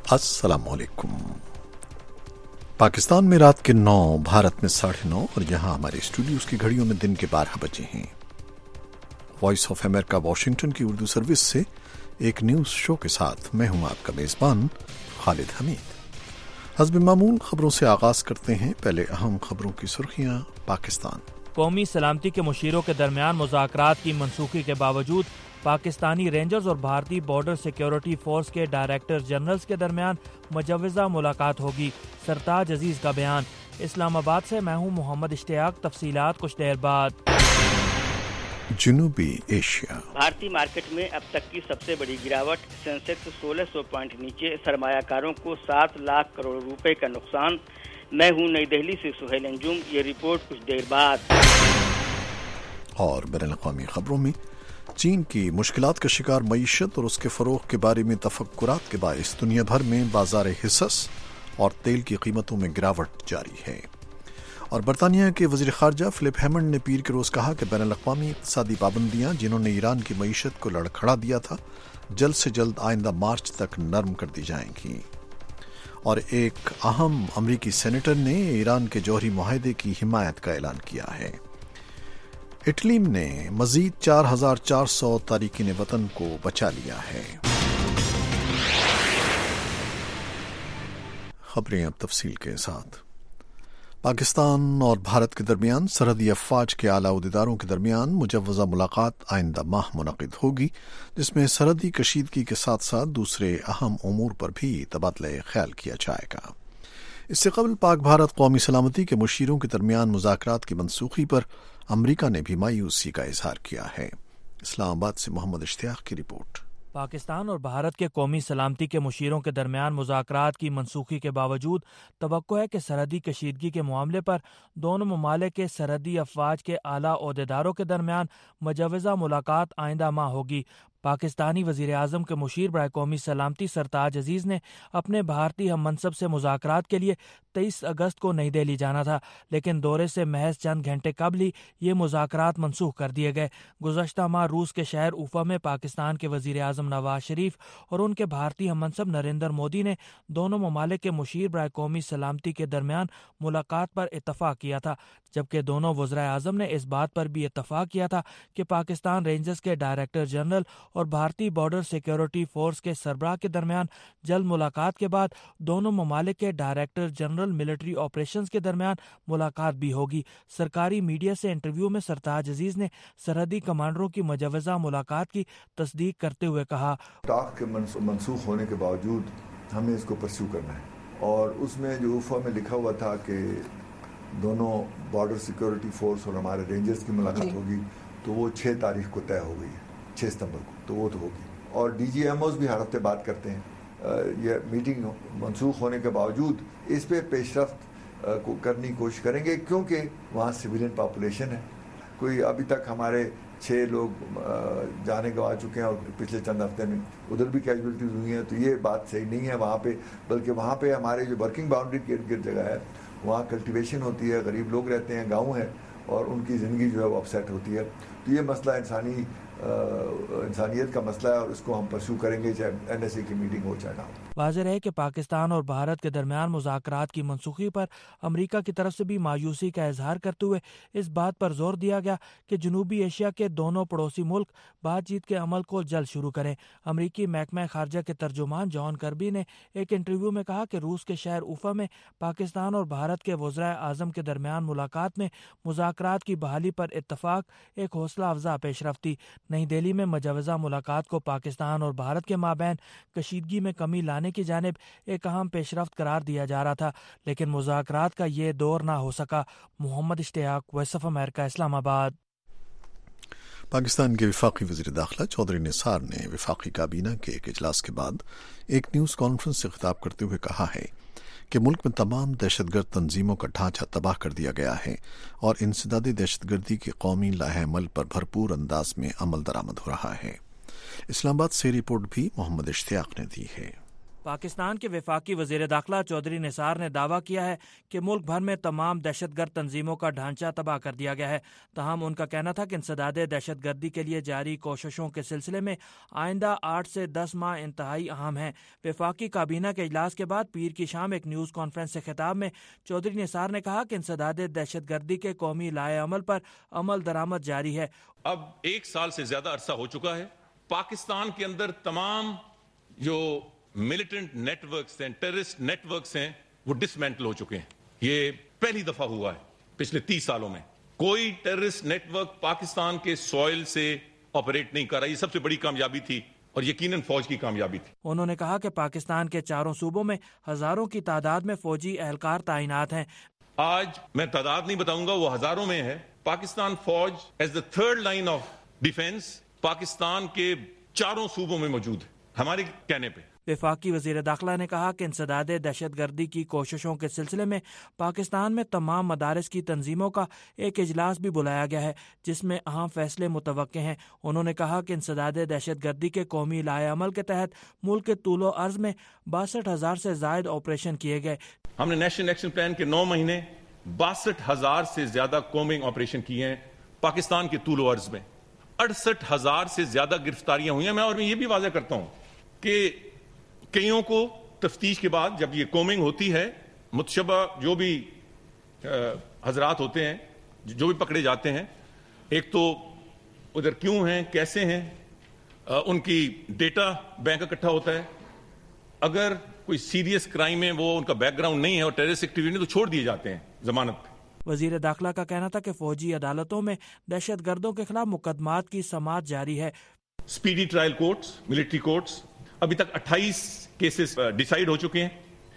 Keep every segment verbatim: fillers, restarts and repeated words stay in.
السلام علیکم۔ پاکستان میں رات کے نو، بھارت میں ساڑھے نو اور یہاں ہمارے اسٹوڈیوز کی گھڑیوں میں دن کے بارہ بجے ہیں۔ وائس آف امریکہ واشنگٹن کی اردو سروس سے ایک نیوز شو کے ساتھ میں ہوں آپ کا میزبان خالد حمید۔ حسب معمول خبروں سے آغاز کرتے ہیں۔ پہلے اہم خبروں کی سرخیاں۔ پاکستان قومی سلامتی کے مشیروں کے درمیان مذاکرات کی منسوخی کے باوجود پاکستانی رینجرز اور بھارتی بارڈر سیکیورٹی فورس کے ڈائریکٹر جنرلز کے درمیان مجوزہ ملاقات ہوگی، سرتاج عزیز کا بیان۔ اسلام آباد سے میں ہوں محمد اشتیاق، تفصیلات کچھ دیر بعد۔ جنوبی ایشیا بھارتی مارکیٹ میں اب تک کی سب سے بڑی گراوٹ، سینسیکس سولہ سو پوائنٹ نیچے، سرمایہ کاروں کو سات لاکھ کروڑ روپے کا نقصان۔ میں ہوں نئی دہلی سے سہیل انجم، یہ رپورٹ کچھ دیر بعد۔ اور بین الاقوامی خبروں میں چین کی مشکلات کا شکار معیشت اور اس کے فروغ کے بارے میں تفکرات کے باعث دنیا بھر میں بازار حصص اور تیل کی قیمتوں میں گراوٹ جاری ہے۔ اور برطانیہ کے وزیر خارجہ فلپ ہیمنڈ نے پیر کے روز کہا کہ بین الاقوامی اقتصادی پابندیاں جنہوں نے ایران کی معیشت کو لڑکھڑا دیا تھا، جلد سے جلد آئندہ مارچ تک نرم کر دی جائیں گی۔ اور ایک اہم امریکی سینیٹر نے ایران کے جوہری معاہدے کی حمایت کا اعلان کیا ہے۔ اٹلی نے مزید چار ہزار چار سو تارکین وطن کو بچا لیا ہے۔ خبریں اب تفصیل کے ساتھ۔ پاکستان اور بھارت کے درمیان سرحدی افواج کے اعلیٰ عہدیداروں کے درمیان مجوزہ ملاقات آئندہ ماہ منعقد ہوگی، جس میں سرحدی کشیدگی کے ساتھ ساتھ دوسرے اہم امور پر بھی تبادلہ خیال کیا جائے گا۔ اس سے قبل پاک بھارت قومی سلامتی کے مشیروں کے درمیان مذاکرات کی منسوخی پر امریکہ نے بھی مایوسی کا اظہار کیا ہے۔ اسلام آباد سے محمد اشتیاق کی رپورٹ۔ پاکستان اور بھارت کے قومی سلامتی کے مشیروں کے درمیان مذاکرات کی منسوخی کے باوجود توقع ہے کہ سرحدی کشیدگی کے معاملے پر دونوں ممالک کے سرحدی افواج کے اعلیٰ عہدیداروں کے درمیان مجوزہ ملاقات آئندہ ماہ ہوگی۔ پاکستانی وزیر اعظم کے مشیر برائے قومی سلامتی سرتاج عزیز نے اپنے بھارتی ہم منصب سے مذاکرات کے لیے تیئیس اگست کو نئی دہلی جانا تھا، لیکن دورے سے محض چند گھنٹے قبل ہی یہ مذاکرات منسوخ کر دیے گئے۔ گزشتہ ماہ روس کے شہر اوفا میں پاکستان کے وزیر اعظم نواز شریف اور ان کے بھارتی ہم منصب نریندر مودی نے دونوں ممالک کے مشیر برائے قومی سلامتی کے درمیان ملاقات پر اتفاق کیا تھا، جبکہ دونوں وزرائے اعظم نے اس بات پر بھی اتفاق کیا تھا کہ پاکستان رینجرز کے ڈائریکٹر جنرل اور بھارتی بارڈر سیکیورٹی فورس کے سربراہ کے درمیان جلد ملاقات کے بعد دونوں ممالک کے ڈائریکٹر جنرل ملٹری آپریشنز کے درمیان ملاقات بھی ہوگی۔ سرکاری میڈیا سے انٹرویو میں سرتاج عزیز نے سرحدی کمانڈروں کی مجوزہ ملاقات کی تصدیق کرتے ہوئے کہا، ٹاک کے منسوخ ہونے کے باوجود ہمیں اس کو پرسیو کرنا ہے، اور اس میں جو اوفا میں لکھا ہوا تھا کہ دونوں بارڈر سیکیورٹی فورس اور ہمارے رینجرز کی ملاقات ہوگی، تو وہ چھ تاریخ کو طے ہو گئی ہے، چھ ستمبر کو، تو وہ تو ہوگی۔ اور ڈی جی ایم اوز بھی ہر ہفتے بات کرتے ہیں۔ یہ میٹنگ منسوخ ہونے کے باوجود اس پہ پیش رفت کو کرنے کی کوشش کریں گے، کیونکہ وہاں سویلین پاپولیشن ہے۔ کوئی ابھی تک ہمارے چھ لوگ جانے گوا چکے ہیں، اور پچھلے چند ہفتے میں ادھر بھی کیجویلٹیز ہوئی ہیں، تو یہ بات صحیح نہیں ہے وہاں پہ، بلکہ وہاں پہ ہمارے جو ورکنگ باؤنڈری کے ارد گرد جگہ ہے، وہاں کلٹیویشن ہوتی ہے، غریب لوگ رہتے ہیں، گاؤں ہے، اور ان کی زندگی جو ہے وہ اپسیٹ ہوتی ہے۔ تو یہ مسئلہ انسانی انسانیت کا مسئلہ ہے، اور اس کو ہم پرسیو کریں گے، چاہے این ایس اے کی میٹنگ ہو چاہے نہ ہو۔ واضح ہے کہ پاکستان اور بھارت کے درمیان مذاکرات کی منسوخی پر امریکہ کی طرف سے بھی مایوسی کا اظہار کرتے ہوئے اس بات پر زور دیا گیا کہ جنوبی ایشیا کے دونوں پڑوسی ملک بات چیت کے عمل کو جلد شروع کریں۔ امریکی محکمہ خارجہ کے ترجمان جان کربی نے ایک انٹرویو میں کہا کہ روس کے شہر اوفا میں پاکستان اور بھارت کے وزرائے اعظم کے درمیان ملاقات میں مذاکرات کی بحالی پر اتفاق ایک حوصلہ افزا پیش رفت تھی۔ نئی دہلی میں مجوزہ ملاقات کو پاکستان اور بھارت کے مابین کشیدگی میں کمی لانے کی جانب ایک اہم پیش رفت قرار دیا جا رہا تھا، لیکن مذاکرات کا یہ دور نہ ہو سکا۔ محمد اشتیاق، وائس آف امریکہ، اسلام آباد۔ پاکستان کے وفاقی وزیر داخلہ چودھری نثار نے وفاقی کابینہ کے ایک اجلاس کے بعد ایک نیوز کانفرنس سے خطاب کرتے ہوئے کہا ہے کہ ملک میں تمام دہشت گرد تنظیموں کا ڈھانچہ تباہ کر دیا گیا ہے، اور انسداد دہشت گردی کے قومی لائحہ عمل پر بھرپور انداز میں عمل درآمد ہو رہا ہے۔ اسلام آباد سے رپورٹ بھی محمد اشتیاق نے دی ہے۔ پاکستان کے وفاقی وزیر داخلہ چودھری نثار نے دعویٰ کیا ہے کہ ملک بھر میں تمام دہشت گرد تنظیموں کا ڈھانچہ تباہ کر دیا گیا ہے. تاہم ان کا کہنا تھا کہ انسداد دہشت گردی کے لیے جاری کوششوں کے سلسلے میں آئندہ آٹھ سے دس ماہ انتہائی اہم ہیں. وفاقی کابینہ کے اجلاس کے بعد پیر کی شام ایک نیوز کانفرنس سے خطاب میں چودھری نثار نے کہا کہ انسداد دہشت گردی کے قومی لائحہ عمل پر عمل درآمد جاری ہے. اب ایک سال سے زیادہ عرصہ ہو چکا ہے. پاکستان کے اندر تمام جو ملیٹنٹ نیٹ ورکس ہیں، ٹیررسٹ نیٹ ورکس ہیں، وہ ڈسمینٹل ہو چکے ہیں. یہ پہلی دفعہ ہوا ہے پچھلے تیس سالوں میں کوئی ٹیررسٹ نیٹ ورک پاکستان کے سوئل سے آپریٹ نہیں کر رہا. یہ سب سے بڑی کامیابی تھی اور یقیناً فوج کی کامیابی تھی. انہوں نے کہا کہ پاکستان کے چاروں صوبوں میں ہزاروں کی تعداد میں فوجی اہلکار تعینات ہیں. آج میں تعداد نہیں بتاؤں گا، وہ ہزاروں میں ہے. پاکستان فوج as the third line of defence Pakistan کے چاروں صوبوں میں موجود ہے ہمارے کہنے پہ. وفاقی وزیر داخلہ نے کہا کہ انسداد دہشت گردی کی کوششوں کے سلسلے میں پاکستان میں تمام مدارس کی تنظیموں کا ایک اجلاس بھی بلایا گیا ہے جس میں اہم فیصلے متوقع ہیں. انہوں نے کہا کہ انسداد دہشت گردی کے قومی لائحہ عمل کے تحت ملک کے طول و عرض میں باسٹھ ہزار سے زائد آپریشن کیے گئے. ہم نے نیشنل ایکشن پلان کے نو مہینے باسٹھ ہزار سے زیادہ کومنگ آپریشن کیے ہیں پاکستان کے طول و عرض میں. اڑسٹھ ہزار سے زیادہ گرفتاریاں ہوئی ہیں. میں اور میں یہ بھی واضح کرتا ہوں کہ کئیوں کو تفتیش کے بعد جب یہ کومنگ ہوتی ہے، متشبہ جو بھی حضرات ہوتے ہیں جو بھی پکڑے جاتے ہیں، ایک تو ادھر کیوں ہیں، کیسے ہیں، ان کی ڈیٹا بینک اکٹھا ہوتا ہے. اگر کوئی سیریس کرائم ہے، وہ ان کا بیک گراؤنڈ نہیں ہے اور ٹیررسٹ ایکٹیویٹی تو چھوڑ دیے جاتے ہیں ضمانت پہ. وزیر داخلہ کا کہنا تھا کہ فوجی عدالتوں میں دہشت گردوں کے خلاف مقدمات کی سماعت جاری ہے. Speedy trial courts, military courts, ابھی تک اٹھائیس کیسز ڈیسائیڈ ہو چکے ہیں،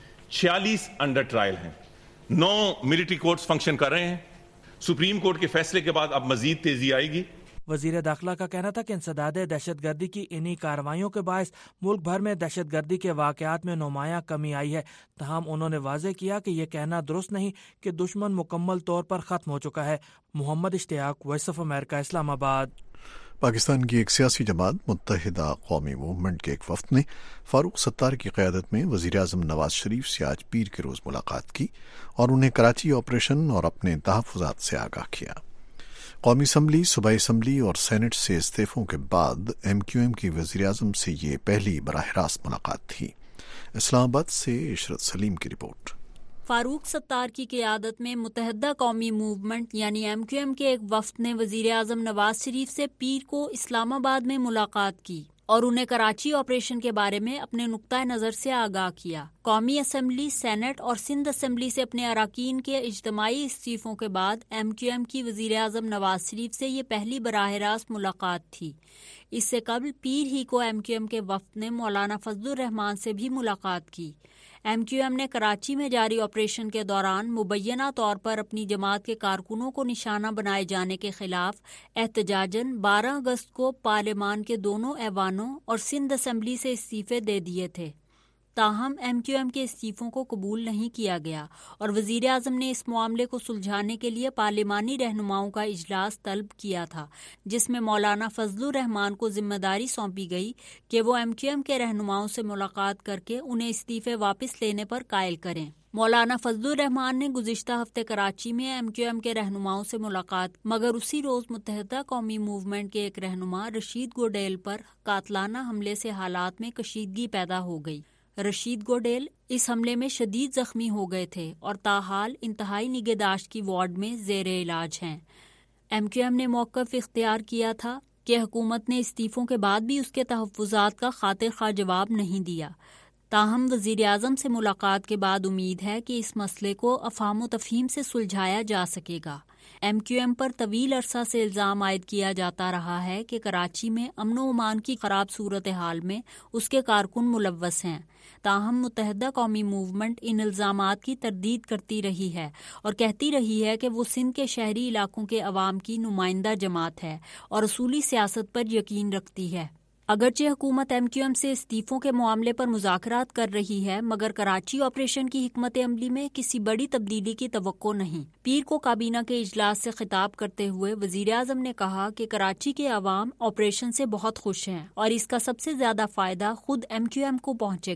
چھیالیس انڈر ٹرائل ہیں، نو ملٹری کورٹس فنکشن کر رہے ہیں. سپریم کورٹ کے فیصلے کے بعد اب مزید تیزی آئے گی. وزیر داخلہ کا کہنا تھا کہ انسداد دہشت گردی کی انہی کارروائیوں کے باعث ملک بھر میں دہشت گردی کے واقعات میں نمایاں کمی آئی ہے. تاہم انہوں نے واضح کیا کہ یہ کہنا درست نہیں کہ دشمن مکمل طور پر ختم ہو چکا ہے. محمد اشتیاق، وائس آف امریکہ، اسلام آباد. پاکستان کی ایک سیاسی جماعت متحدہ قومی موومنٹ کے ایک وفد نے فاروق ستار کی قیادت میں وزیر اعظم نواز شریف سے آج پیر کے روز ملاقات کی اور انہیں کراچی آپریشن اور اپنے تحفظات سے آگاہ کیا. قومی اسمبلی، صوبائی اسمبلی اور سینٹ سے استعفوں کے بعد ایم کیو ایم کی وزیر اعظم سے یہ پہلی براہ راست ملاقات تھی. اسلام آباد سے عشرت سلیم کی رپورٹ. فاروق ستار کی قیادت میں متحدہ قومی موومنٹ یعنی ایم کیو ایم کے ایک وفد نے وزیر اعظم نواز شریف سے پیر کو اسلام آباد میں ملاقات کی اور انہیں کراچی آپریشن کے بارے میں اپنے نقطۂ نظر سے آگاہ کیا. قومی اسمبلی، سینٹ اور سندھ اسمبلی سے اپنے اراکین کے اجتماعی استعفوں کے بعد ایم کیو ایم کی وزیر اعظم نواز شریف سے یہ پہلی براہ راست ملاقات تھی. اس سے قبل پیر ہی کو ایم کیو ایم کے وفد نے مولانا فضل الرحمان سے بھی ملاقات کی. ایم کیو ایم نے کراچی میں جاری آپریشن کے دوران مبینہ طور پر اپنی جماعت کے کارکنوں کو نشانہ بنائے جانے کے خلاف احتجاجاً بارہ اگست کو پارلیمان کے دونوں ایوانوں اور سندھ اسمبلی سے استعفے دے دیے تھے. تاہم ایم کیو ایم کے استعفوں کو قبول نہیں کیا گیا اور وزیر اعظم نے اس معاملے کو سلجھانے کے لیے پارلیمانی رہنماؤں کا اجلاس طلب کیا تھا، جس میں مولانا فضل الرحمان کو ذمہ داری سونپی گئی کہ وہ ایم کیو ایم کے رہنماؤں سے ملاقات کر کے انہیں استعفے واپس لینے پر قائل کریں. مولانا فضل الرحمان نے گزشتہ ہفتے کراچی میں ایم کیو ایم کے رہنماؤں سے ملاقات، مگر اسی روز متحدہ قومی موومنٹ کے ایک رہنما رشید گوڈیل پر قاتلانہ حملے سے حالات میں کشیدگی پیدا ہو گئی. رشید گوڈیل اس حملے میں شدید زخمی ہو گئے تھے اور تاحال انتہائی نگہداشت کی وارڈ میں زیر علاج ہیں. ایم کیو ایم نے موقف اختیار کیا تھا کہ حکومت نے استعفوں کے بعد بھی اس کے تحفظات کا خاطر خواہ جواب نہیں دیا. تاہم وزیر اعظم سے ملاقات کے بعد امید ہے کہ اس مسئلے کو افہام و تفہیم سے سلجھایا جا سکے گا. ایم کیو ایم پر طویل عرصہ سے الزام عائد کیا جاتا رہا ہے کہ کراچی میں امن و امان کی خراب صورتحال میں اس کے کارکن ملوث ہیں. تاہم متحدہ قومی موومنٹ ان الزامات کی تردید کرتی رہی ہے اور کہتی رہی ہے کہ وہ سندھ کے شہری علاقوں کے عوام کی نمائندہ جماعت ہے اور اصولی سیاست پر یقین رکھتی ہے. اگرچہ حکومت ایم کیو ایم سے استعفوں کے معاملے پر مذاکرات کر رہی ہے، مگر کراچی آپریشن کی حکمت عملی میں کسی بڑی تبدیلی کی توقع نہیں. پیر کو کابینہ کے اجلاس سے خطاب کرتے ہوئے وزیر اعظم نے کہا کہ کراچی کے عوام آپریشن سے بہت خوش ہیں اور اس کا سب سے زیادہ فائدہ خود ایم کیو ایم کو پہنچے گا.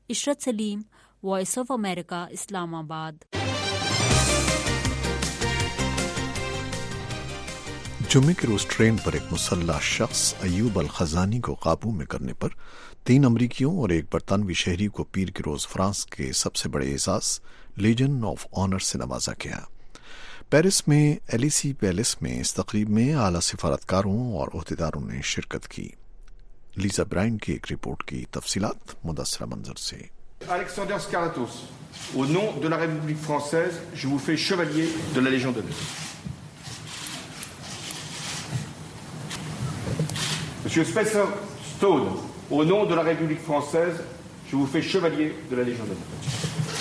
Ishrat Salim, voice of America, Islamabad. जुम्मे के रोज ट्रेन पर एक मुसल्लह शख्स अयूब अल खजानी को काबू में करने पर तीन अमरीकियों और एक बरतानवी शहरी को पीर के रोज फ्रांस के सबसे बड़े एजाज लीजन ऑफ ऑनर से नवाजा गया। पेरिस में एलिसी पैलेस में इस तकरीब में आला सिफारतकारों और ओहदेदारों ने शिरकत की। लीजा ब्राइन की एक रिपोर्ट की तफसीलात मुदस्सरा मंजर से। Alexander Scarlatos, au nom de la République française, je vous fais chevalier de la Légion d'honneur. Monsieur Spencer Stone, au nom de la République française, je vous fais chevalier de la Légion d'honneur.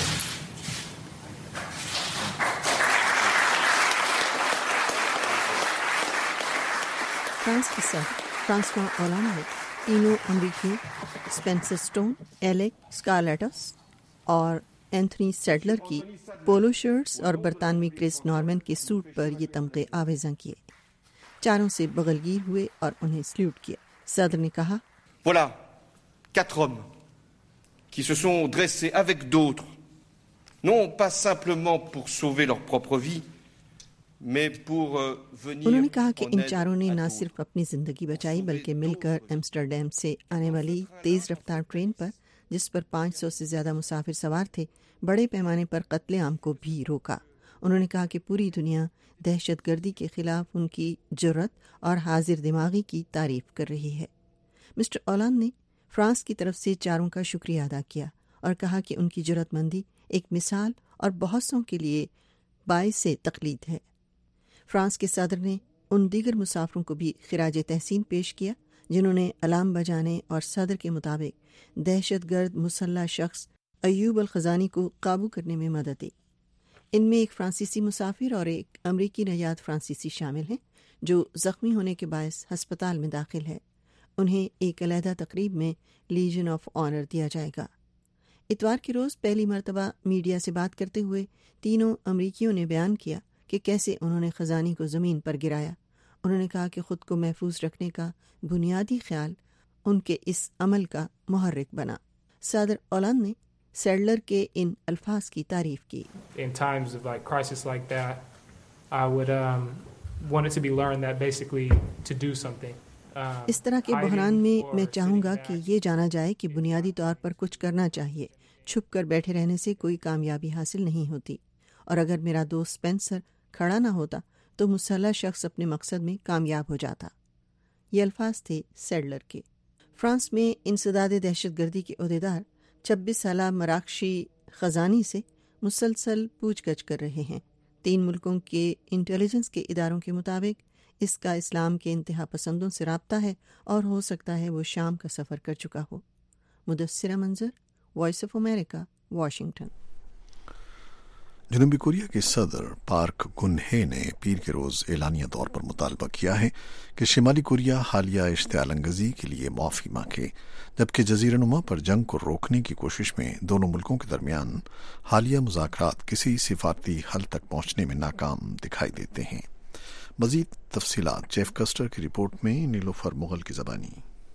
France के सर François Hollande ने तीनों अमरीकियों Spencer Stone, Alek Skarlatos और Anthony Sadler की polo shirts और बरतानवी Chris Norman के सूट पर ये तमगे आवेज़ां किए। चारों से बगलगीर हुए और उन्हें सल्यूट किया। सदर ने कहा, Voilà quatre hommes qui se sont dressés avec d'autres, non pas simplement pour sauver leur propre vie, उन्होंने कहा कि इन चारों ने न सिर्फ अपनी जिंदगी बचाई बल्कि मिलकर एम्स्टर्डम से आने वाली तेज रफ्तार ट्रेन पर, जिस पर पाँच सौ से ज्यादा मुसाफिर सवार थे, बड़े पैमाने पर कत्लेआम को भी रोका। उन्होंने कहा कि पूरी दुनिया दहशतगर्दी के खिलाफ उनकी जुर्रत और हाजिर दिमागी की तारीफ कर रही है। मिस्टर ओलांद ने फ्रांस की तरफ से चारों का शुक्रिया अदा किया और कहा कि उनकी जुर्रतमंदी एक मिसाल और बहुत सौ के लिए बाइस तकलीद है। फ्रांस के सदर ने उन दीगर मुसाफिरों को भी खिराज तहसीन पेश किया जिन्होंने अलार्म बजाने और सदर के मुताबिक दहशतगर्द मुसल्लह शख्स अयूब अल खजानी को काबू करने में मदद दी। इनमें एक फ्रांसीसी मुसाफिर और एक अमरीकी नयाद फ्रांसीसी शामिल हैं जो जख्मी होने के बायस हस्पताल में दाखिल है। उन्हें एक अलहदा तकरीब में लीजन ऑफ ऑनर दिया जाएगा। इतवार के रोज़ पहली मरतबा मीडिया से बात करते हुए तीनों अमरीकियों ने बयान किया कि कैसे उन्होंने खजानी को ज़मीन पर गिराया। उन्होंने कहा कि ख़ुद को महफूज रखने का बुनियादी ख्याल उनके इस अमल का मुहर्रिक बना। सदर ओलांद ने सैडलर के इन अल्फाज की तारीफ की। In times of like crisis like that, I would um, want it to be learned that basically to do something. Um, इस तरह के बहरान में मैं चाहूँगा कि ये जाना जाए कि बुनियादी तौर पर कुछ करना चाहिए। छुप कर बैठे रहने से कोई कामयाबी हासिल नहीं होती, और अगर मेरा दोस्त स्पेंसर खड़ा ना होता तो मुसल्लह शख्स अपने मकसद में कामयाब हो जाता। ये अल्फाज थे सैडलर के। फ्रांस में इंसदाद दहशतगर्दी के ओहदेदार छब्बीस साला मराकशी खजानी से मुसलसल पूछगछ कर रहे हैं। तीन मुल्कों के इंटेलिजेंस के इदारों के मुताबिक इसका इस्लाम के इंतहा पसंदों से राब्ता है और हो सकता है वो शाम का सफ़र कर चुका हो। Mudassira Manzar, voice of America, Washington. जनूबी कोरिया के सदर पार्क गुनहे ने पीर के रोज एलानिया तौर पर मुतालबा किया है कि शिमाली कोरिया हालिया इश्तियालंगजी के लिए माफ़ी मांगे, जबकि जजीरा नुमा पर जंग को रोकने की कोशिश में दोनों मुल्कों के दरमियान हालिया मुज़ाकरात किसी सिफारती हल तक पहुंचने में नाकाम दिखाई देते हैं। मजीद तफसीलात जेफ कस्टर की रिपोर्ट में नीलोफर मुगल की ज़बानी।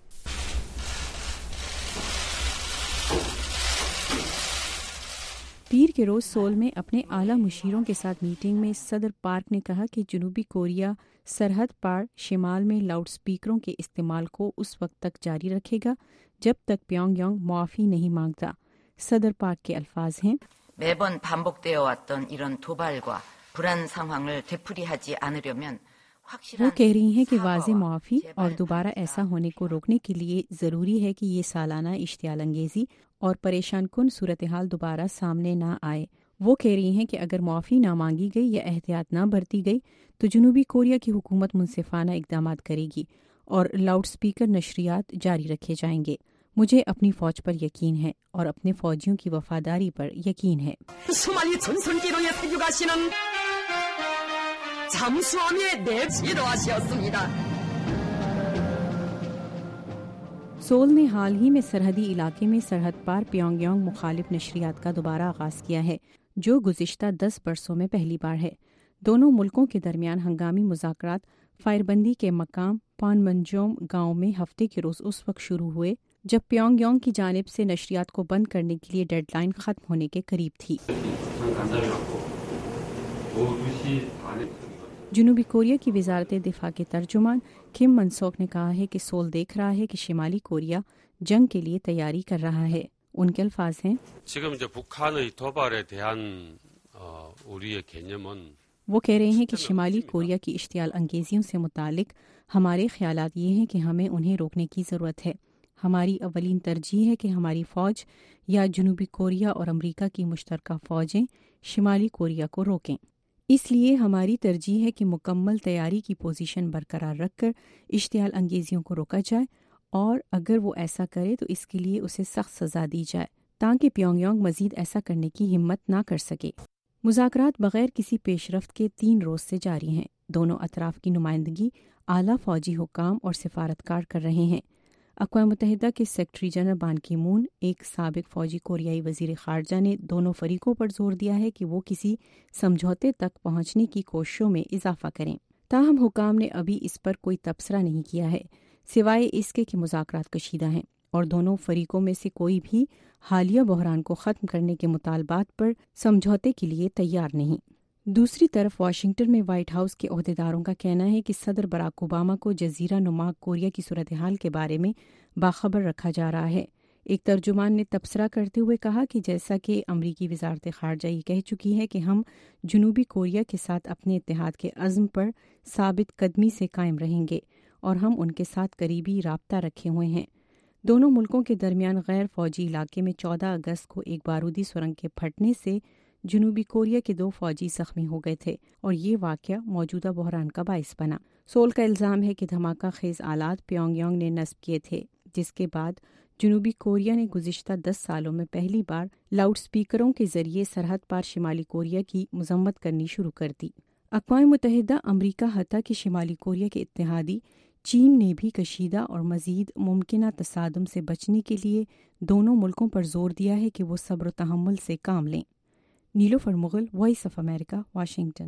पीर के रोज सोल में अपने आला मुशीरों के साथ मीटिंग में सदर पार्क ने कहा कि जनूबी कोरिया सरहद पार शिमाल में लाउड स्पीकरों के इस्तेमाल को उस वक्त तक जारी रखेगा जब तक प्योंगयांग मुआफ़ी नहीं मांगता। सदर पार्क के अल्फाज हैं, 매번 반복되어 왔던 이런 도발과 불안 상황을 되풀이하지 않으려면 वो कह रही हैं कि वाज़े मुआफ़ी और दोबारा ऐसा होने को रोकने के लिए ज़रूरी है कि ये सालाना इश्तियालंगेज़ी और परेशान कुन सूरत हाल दोबारा सामने ना आए। वो कह रही हैं कि अगर मुआफ़ी ना मांगी गई या एहतियात ना बरती गई तो जनूबी कोरिया की हुकूमत मुनसिफाना इक़दामात करेगी और लाउड स्पीकर नशरियात जारी रखे जाएंगे। मुझे अपनी फ़ौज पर यकीन है और अपने फ़ौजियों की वफादारी पर यकीन है। सोल ने हाल ही में सरहदी इलाके में सरहद पार प्योंगयांग मुखालिफ नशरियात का दोबारा आगाज़ किया है, जो गुज़िश्ता दस बरसों में पहली बार है। दोनों मुल्कों के दरमियान हंगामी मुज़ाकरात फायरबंदी के मकाम पानमंजोम गांव में हफ्ते के रोज़ उस वक्त शुरू हुए جب پیونگ یانگ کی جانب سے نشریات کو بند کرنے کے لیے ڈیڈ لائن ختم ہونے کے قریب تھی۔ جنوبی کوریا کی وزارت دفاع کے ترجمان کم منسوک نے کہا ہے کہ سول دیکھ رہا ہے کہ شمالی کوریا جنگ کے لیے تیاری کر رہا ہے۔ ان کے الفاظ ہیں، وہ کہہ رہے ہیں کہ شمالی کوریا کی اشتعال انگیزیوں سے متعلق ہمارے خیالات یہ ہیں کہ ہمیں انہیں روکنے کی ضرورت ہے۔ ہماری اولین ترجیح ہے کہ ہماری فوج یا جنوبی کوریا اور امریکہ کی مشترکہ فوجیں شمالی کوریا کو روکیں۔ اس لیے ہماری ترجیح ہے کہ مکمل تیاری کی پوزیشن برقرار رکھ کر اشتعال انگیزیوں کو روکا جائے، اور اگر وہ ایسا کرے تو اس کے لیے اسے سخت سزا دی جائے تاکہ پیونگ یانگ مزید ایسا کرنے کی ہمت نہ کر سکے۔ مذاکرات بغیر کسی پیش رفت کے تین روز سے جاری ہیں۔ دونوں اطراف کی نمائندگی اعلیٰ فوجی حکام اور سفارتکار کر رہے ہیں۔ اقوام متحدہ کے سیکرٹری جنرل بان کی مون، ایک سابق فوجی کوریائی وزیر خارجہ، نے دونوں فریقوں پر زور دیا ہے کہ وہ کسی سمجھوتے تک پہنچنے کی کوششوں میں اضافہ کریں۔ تاہم حکام نے ابھی اس پر کوئی تبصرہ نہیں کیا ہے، سوائے اس کے کہ مذاکرات کشیدہ ہیں اور دونوں فریقوں میں سے کوئی بھی حالیہ بحران کو ختم کرنے کے مطالبات پر سمجھوتے کے لیے تیار نہیں۔ دوسری طرف واشنگٹن میں وائٹ ہاؤس کے عہدیداروں کا کہنا ہے کہ صدر براک اوباما کو جزیرہ نما کوریا کی صورتحال کے بارے میں باخبر رکھا جا رہا ہے۔ ایک ترجمان نے تبصرہ کرتے ہوئے کہا کہ جیسا کہ امریکی وزارت خارجہ یہ کہہ چکی ہے کہ ہم جنوبی کوریا کے ساتھ اپنے اتحاد کے عزم پر ثابت قدمی سے قائم رہیں گے اور ہم ان کے ساتھ قریبی رابطہ رکھے ہوئے ہیں۔ دونوں ملکوں کے درمیان غیر فوجی علاقے میں چودہ اگست کو ایک بارودی سرنگ کے پھٹنے سے جنوبی کوریا کے دو فوجی زخمی ہو گئے تھے اور یہ واقعہ موجودہ بحران کا باعث بنا۔ سول کا الزام ہے کہ دھماکہ خیز آلات پیونگ یانگ نے نصب کیے تھے، جس کے بعد جنوبی کوریا نے گزشتہ دس سالوں میں پہلی بار لاؤڈ سپیکروں کے ذریعے سرحد پار شمالی کوریا کی مذمت کرنی شروع کر دی۔ اقوام متحدہ، امریکہ حتیٰ کہ شمالی کوریا کے اتحادی چین نے بھی کشیدہ اور مزید ممکنہ تصادم سے بچنے کے لیے دونوں ملکوں پر زور دیا ہے کہ وہ صبر و تحمل سے کام لیں۔ Nilofar Mughal, voice of America, Washington.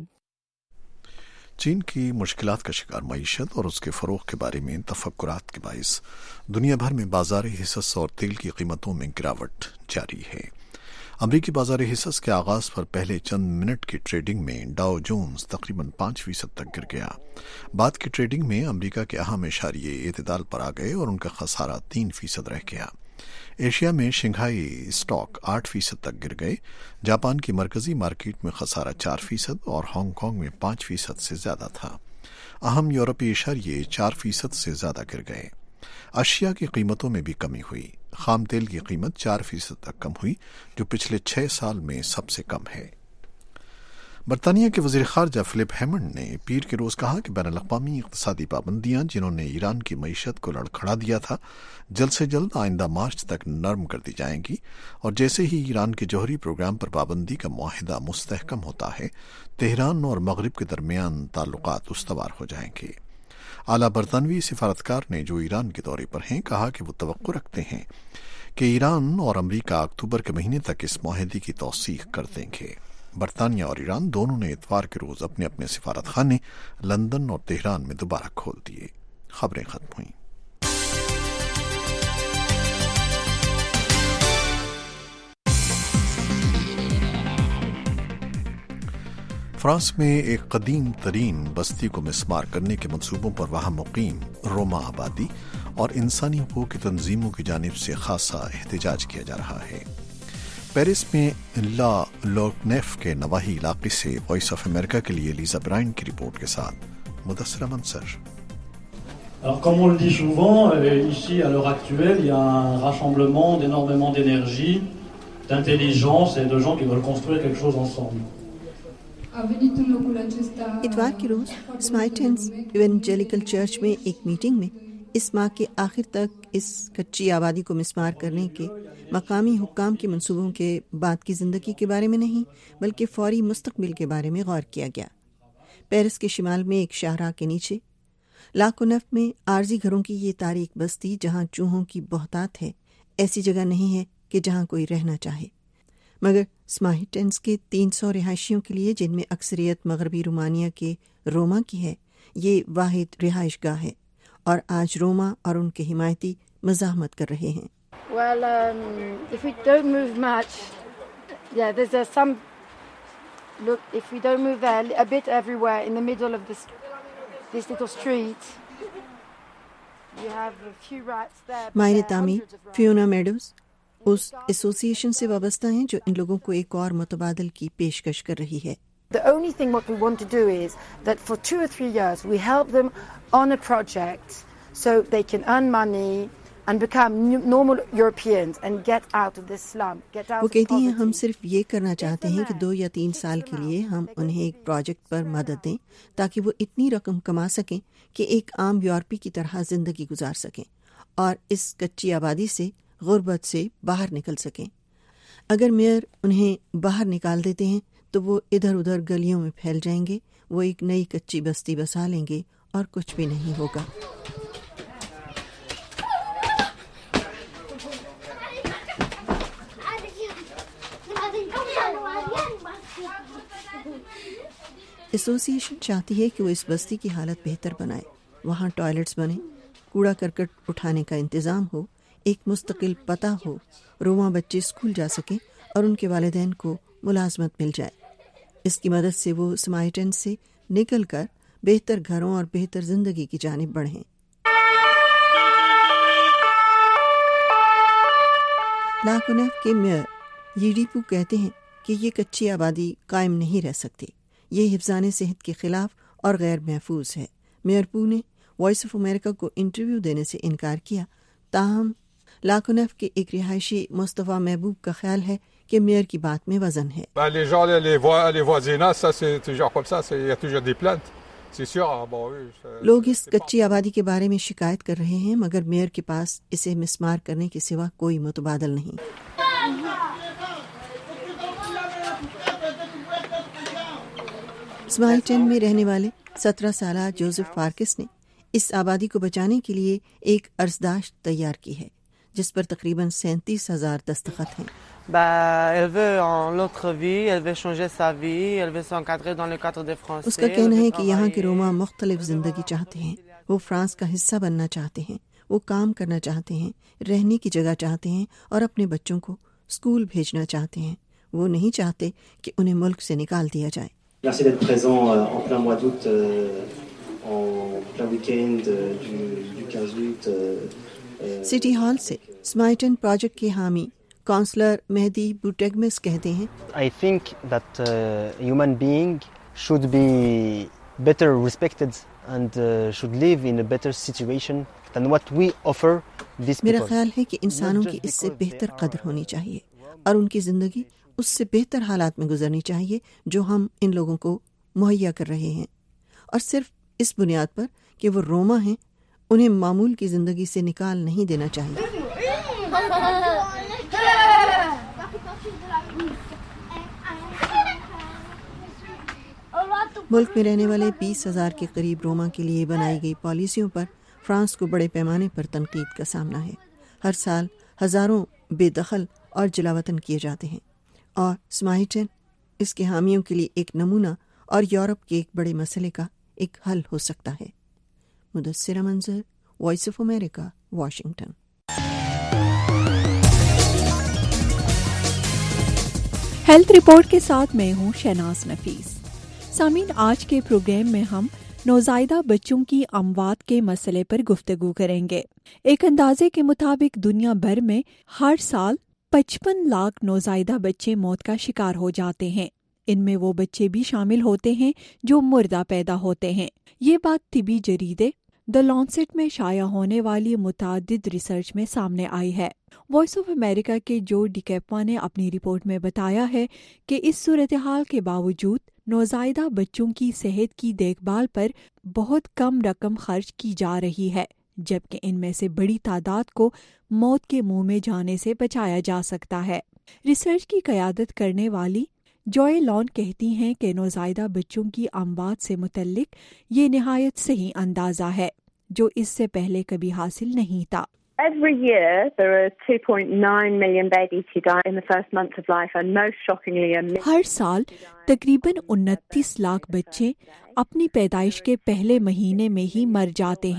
چین کی مشکلات کا شکار معیشت اور اس کے فروغ کے بارے میں تفکرات کے باعث دنیا بھر میں بازار حصص اور تیل کی قیمتوں میں گراوٹ جاری ہے۔ امریکی بازار حصص کے آغاز پر پہلے چند منٹ کی ٹریڈنگ میں ڈاؤ جونز تقریباً پانچ فیصد تک گر گیا۔ بعد کی ٹریڈنگ میں امریکہ کے اہم اشاریے اعتدال پر آ گئے اور ان کا خسارہ تین فیصد رہ گیا۔ ایشیا میں شنگھائی اسٹاک آٹھ فیصد تک گر گئے۔ جاپان کی مرکزی مارکیٹ میں خسارہ چار فیصد اور ہانگ کانگ میں پانچ فیصد سے زیادہ تھا۔ اہم یورپی اشاریے چار فیصد سے زیادہ گر گئے۔ اشیاء کی قیمتوں میں بھی کمی ہوئی۔ خام تیل کی قیمت چار فیصد تک کم ہوئی، جو پچھلے چھ سال میں سب سے کم ہے۔ برطانیہ کے وزیر خارجہ فلپ ہیمنڈ نے پیر کے روز کہا کہ بین الاقوامی اقتصادی پابندیاں جنہوں نے ایران کی معیشت کو لڑکھڑا دیا تھا، جلد سے جلد آئندہ مارچ تک نرم کر دی جائیں گی، اور جیسے ہی ایران کے جوہری پروگرام پر پابندی کا معاہدہ مستحکم ہوتا ہے، تہران اور مغرب کے درمیان تعلقات استوار ہو جائیں گے۔ اعلیٰ برطانوی سفارتکار نے، جو ایران کے دورے پر ہیں، کہا کہ وہ توقع رکھتے ہیں کہ ایران اور امریکہ اکتوبر کے مہینے تک اس معاہدے کی توثیق کر دیں گے۔ برطانیہ اور ایران دونوں نے اتوار کے روز اپنے اپنے سفارت خانے لندن اور تہران میں دوبارہ کھول دیے۔ خبریں ختم ہوئیں۔ فرانس میں ایک قدیم ترین بستی کو مسمار کرنے کے منصوبوں پر وہاں مقیم روما آبادی اور انسانی حقوق کی تنظیموں کی جانب سے خاصا احتجاج کیا جا رہا ہے۔ پیرس میں لا لوکنیف کے نواحی علاقے سے وائس آف امریکہ کے لیے لیزا برائن کی رپورٹ کے ساتھ Mudassir منصر۔ Alors, comme on le dit souvent, ici, à l'heure actuelle, il y a un rassemblement d'énormément d'énergie, d'intelligence et de gens qui veulent construire quelque chose ensemble. اتوار کے روز اسمائٹنز ایونجیلیکل church میں ایک meeting میں اس ماہ کے آخر تک اس کچی آبادی کو مسمار کرنے کے مقامی حکام کے منصوبوں کے بعد کی زندگی کے بارے میں نہیں، بلکہ فوری مستقبل کے بارے میں غور کیا گیا۔ پیرس کے شمال میں ایک شاہراہ کے نیچے لاکونف میں عارضی گھروں کی یہ تاریک بستی، جہاں چوہوں کی بہتات ہے، ایسی جگہ نہیں ہے کہ جہاں کوئی رہنا چاہے، مگر سماہٹنز کے تین سو رہائشیوں کے لیے، جن میں اکثریت مغربی رومانیہ کے روما کی ہے، یہ واحد رہائش گاہ ہے، اور آج روما اور ان کے حمایتی مزاحمت کر رہے ہیں. Well, um, if we don't move much, yeah, there's a, some, look, if we don't move there, a bit everywhere in the middle of this, this little street, you have a few rats there. ماہر تعمیر فیونا Meadows اس ایسوسی ایشن سے وابستہ ہیں جو ان لوگوں کو ایک اور متبادل کی پیشکش کر رہی ہے. The only thing what we want to do is that for two or three years we help them on a project so they can earn money and become normal Europeans and get out of this slum, get out of poverty. وہ کہتی ہیں ہم صرف یہ کرنا چاہتے ہیں کہ دو یا تین سال کے لیے ہم انہیں ایک پروجیکٹ پر مدد دیں تاکہ وہ اتنی رقم کما سکیں کہ ایک عام یورپی کی طرح زندگی گزار سکیں اور اس کچی آبادی سے غربت سے باہر نکل سکیں. اگر میئر انہیں باہر نکال دیتے ہیں تو وہ ادھر ادھر گلیوں میں پھیل جائیں گے, وہ ایک نئی کچی بستی بسا لیں گے اور کچھ بھی نہیں ہوگا. ایسوسی ایشن چاہتی ہے کہ وہ اس بستی کی حالت بہتر بنائے, وہاں ٹوائلٹس بنے, کوڑا کرکٹ اٹھانے کا انتظام ہو, ایک مستقل پتہ ہو, رواں بچے اسکول جا سکیں اور ان کے والدین کو ملازمت مل جائے. اس کی مدد سے وہ سمائٹن سے نکل کر بہتر گھروں اور بہتر زندگی کی جانب بڑھیں. لاکونیف کے میئر یڈیپو کہتے ہیں کہ یہ کچی آبادی قائم نہیں رہ سکتی, یہ حفظان صحت کے خلاف اور غیر محفوظ ہے. میئر پو نے وائس آف امریکہ کو انٹرویو دینے سے انکار کیا, تاہم لاکونیف کے ایک رہائشی مصطفیٰ محبوب کا خیال ہے کہ میئر کی بات میں وزن ہے. لوگ اس کچی آبادی کے بارے میں شکایت کر رہے ہیں مگر میئر کے پاس اسے مسمار کرنے کے سوا کوئی متبادل نہیں. سمائٹن میں رہنے والے سترہ سالہ جوزف فارکس نے اس آبادی کو بچانے کے لیے ایک عرضداشت تیار کی ہے جس پر تقریباً سینتیس ہزار دستخط ہیں. اس کا کہنا ہے کہ یہاں کے روما مختلف زندگی چاہتے ہیں, وہ فرانس کا حصہ بننا چاہتے ہیں, وہ کام کرنا چاہتے ہیں, رہنے کی جگہ چاہتے ہیں اور اپنے بچوں کو اسکول بھیجنا چاہتے ہیں. وہ نہیں چاہتے کہ انہیں ملک سے نکال دیا جائے. Merci d'être présent en plein mois d'août, en plein week-end du, du quinze août. City hall سے سمائٹن پروجیکٹ کے حامی کونسلر مہدی بوٹیگمس کہتے ہیں I think that uh, human being should be better respected and uh, should live in a better situation than what we offer these people. میرا خیال ہے کہ انسانوں کی اس سے بہتر قدر ہونی چاہیے اور ان کی زندگی اس سے بہتر حالات میں گزرنی چاہیے جو ہم ان لوگوں کو مہیا کر رہے ہیں, اور صرف اس بنیاد پر کہ وہ روما ہیں انہیں معمول کی زندگی سے نکال نہیں دینا چاہیے. ملک میں رہنے والے بیس ہزار کے قریب روما کے لیے بنائی گئی پالیسیوں پر فرانس کو بڑے پیمانے پر تنقید کا سامنا ہے. ہر سال ہزاروں بے دخل اور جلاوطن کیے جاتے ہیں, اور سمائٹن اس کے حامیوں کے لیے ایک نمونہ اور یورپ کے ایک بڑے مسئلے کا ایک حل ہو سکتا ہے. Mudassira Manzar, voice of America, Washington. Health report کے ساتھ میں ہوں شہناز نفیس. سامعین, آج کے پروگرام میں ہم نوزائیدہ بچوں کی اموات کے مسئلے پر گفتگو کریں گے. ایک اندازے کے مطابق دنیا بھر میں ہر سال پچپن لاکھ نوزائیدہ بچے موت کا شکار ہو جاتے ہیں. ان میں وہ بچے بھی شامل ہوتے ہیں جو مردہ پیدا ہوتے ہیں. یہ بات طبی جریدے دی لانسیٹ میں شائع ہونے والی متعدد ریسرچ میں سامنے آئی ہے. وائس آف امریکہ کے جو ڈیکیپا نے اپنی رپورٹ میں بتایا ہے کہ اس صورتحال کے باوجود نوزائیدہ بچوں کی صحت کی دیکھ بھال پر بہت کم رقم خرچ کی جا رہی ہے, جبکہ ان میں سے بڑی تعداد کو موت کے منہ میں جانے سے بچایا جا سکتا ہے. ریسرچ کی قیادت کرنے والی جوئے لان کہتی ہیں کہ نوزائیدہ بچوں کی اموات سے متعلق یہ نہایت صحیح اندازہ ہے جو اس سے پہلے کبھی حاصل نہیں تھا. Every year there are two point nine million babies who die in the first month of life, and most shockingly a million. ہر سال تقریباً انتیس لاکھ بچے اپنی پیدائش کے پہلے مہینے میں ہی مر جاتے ہیں,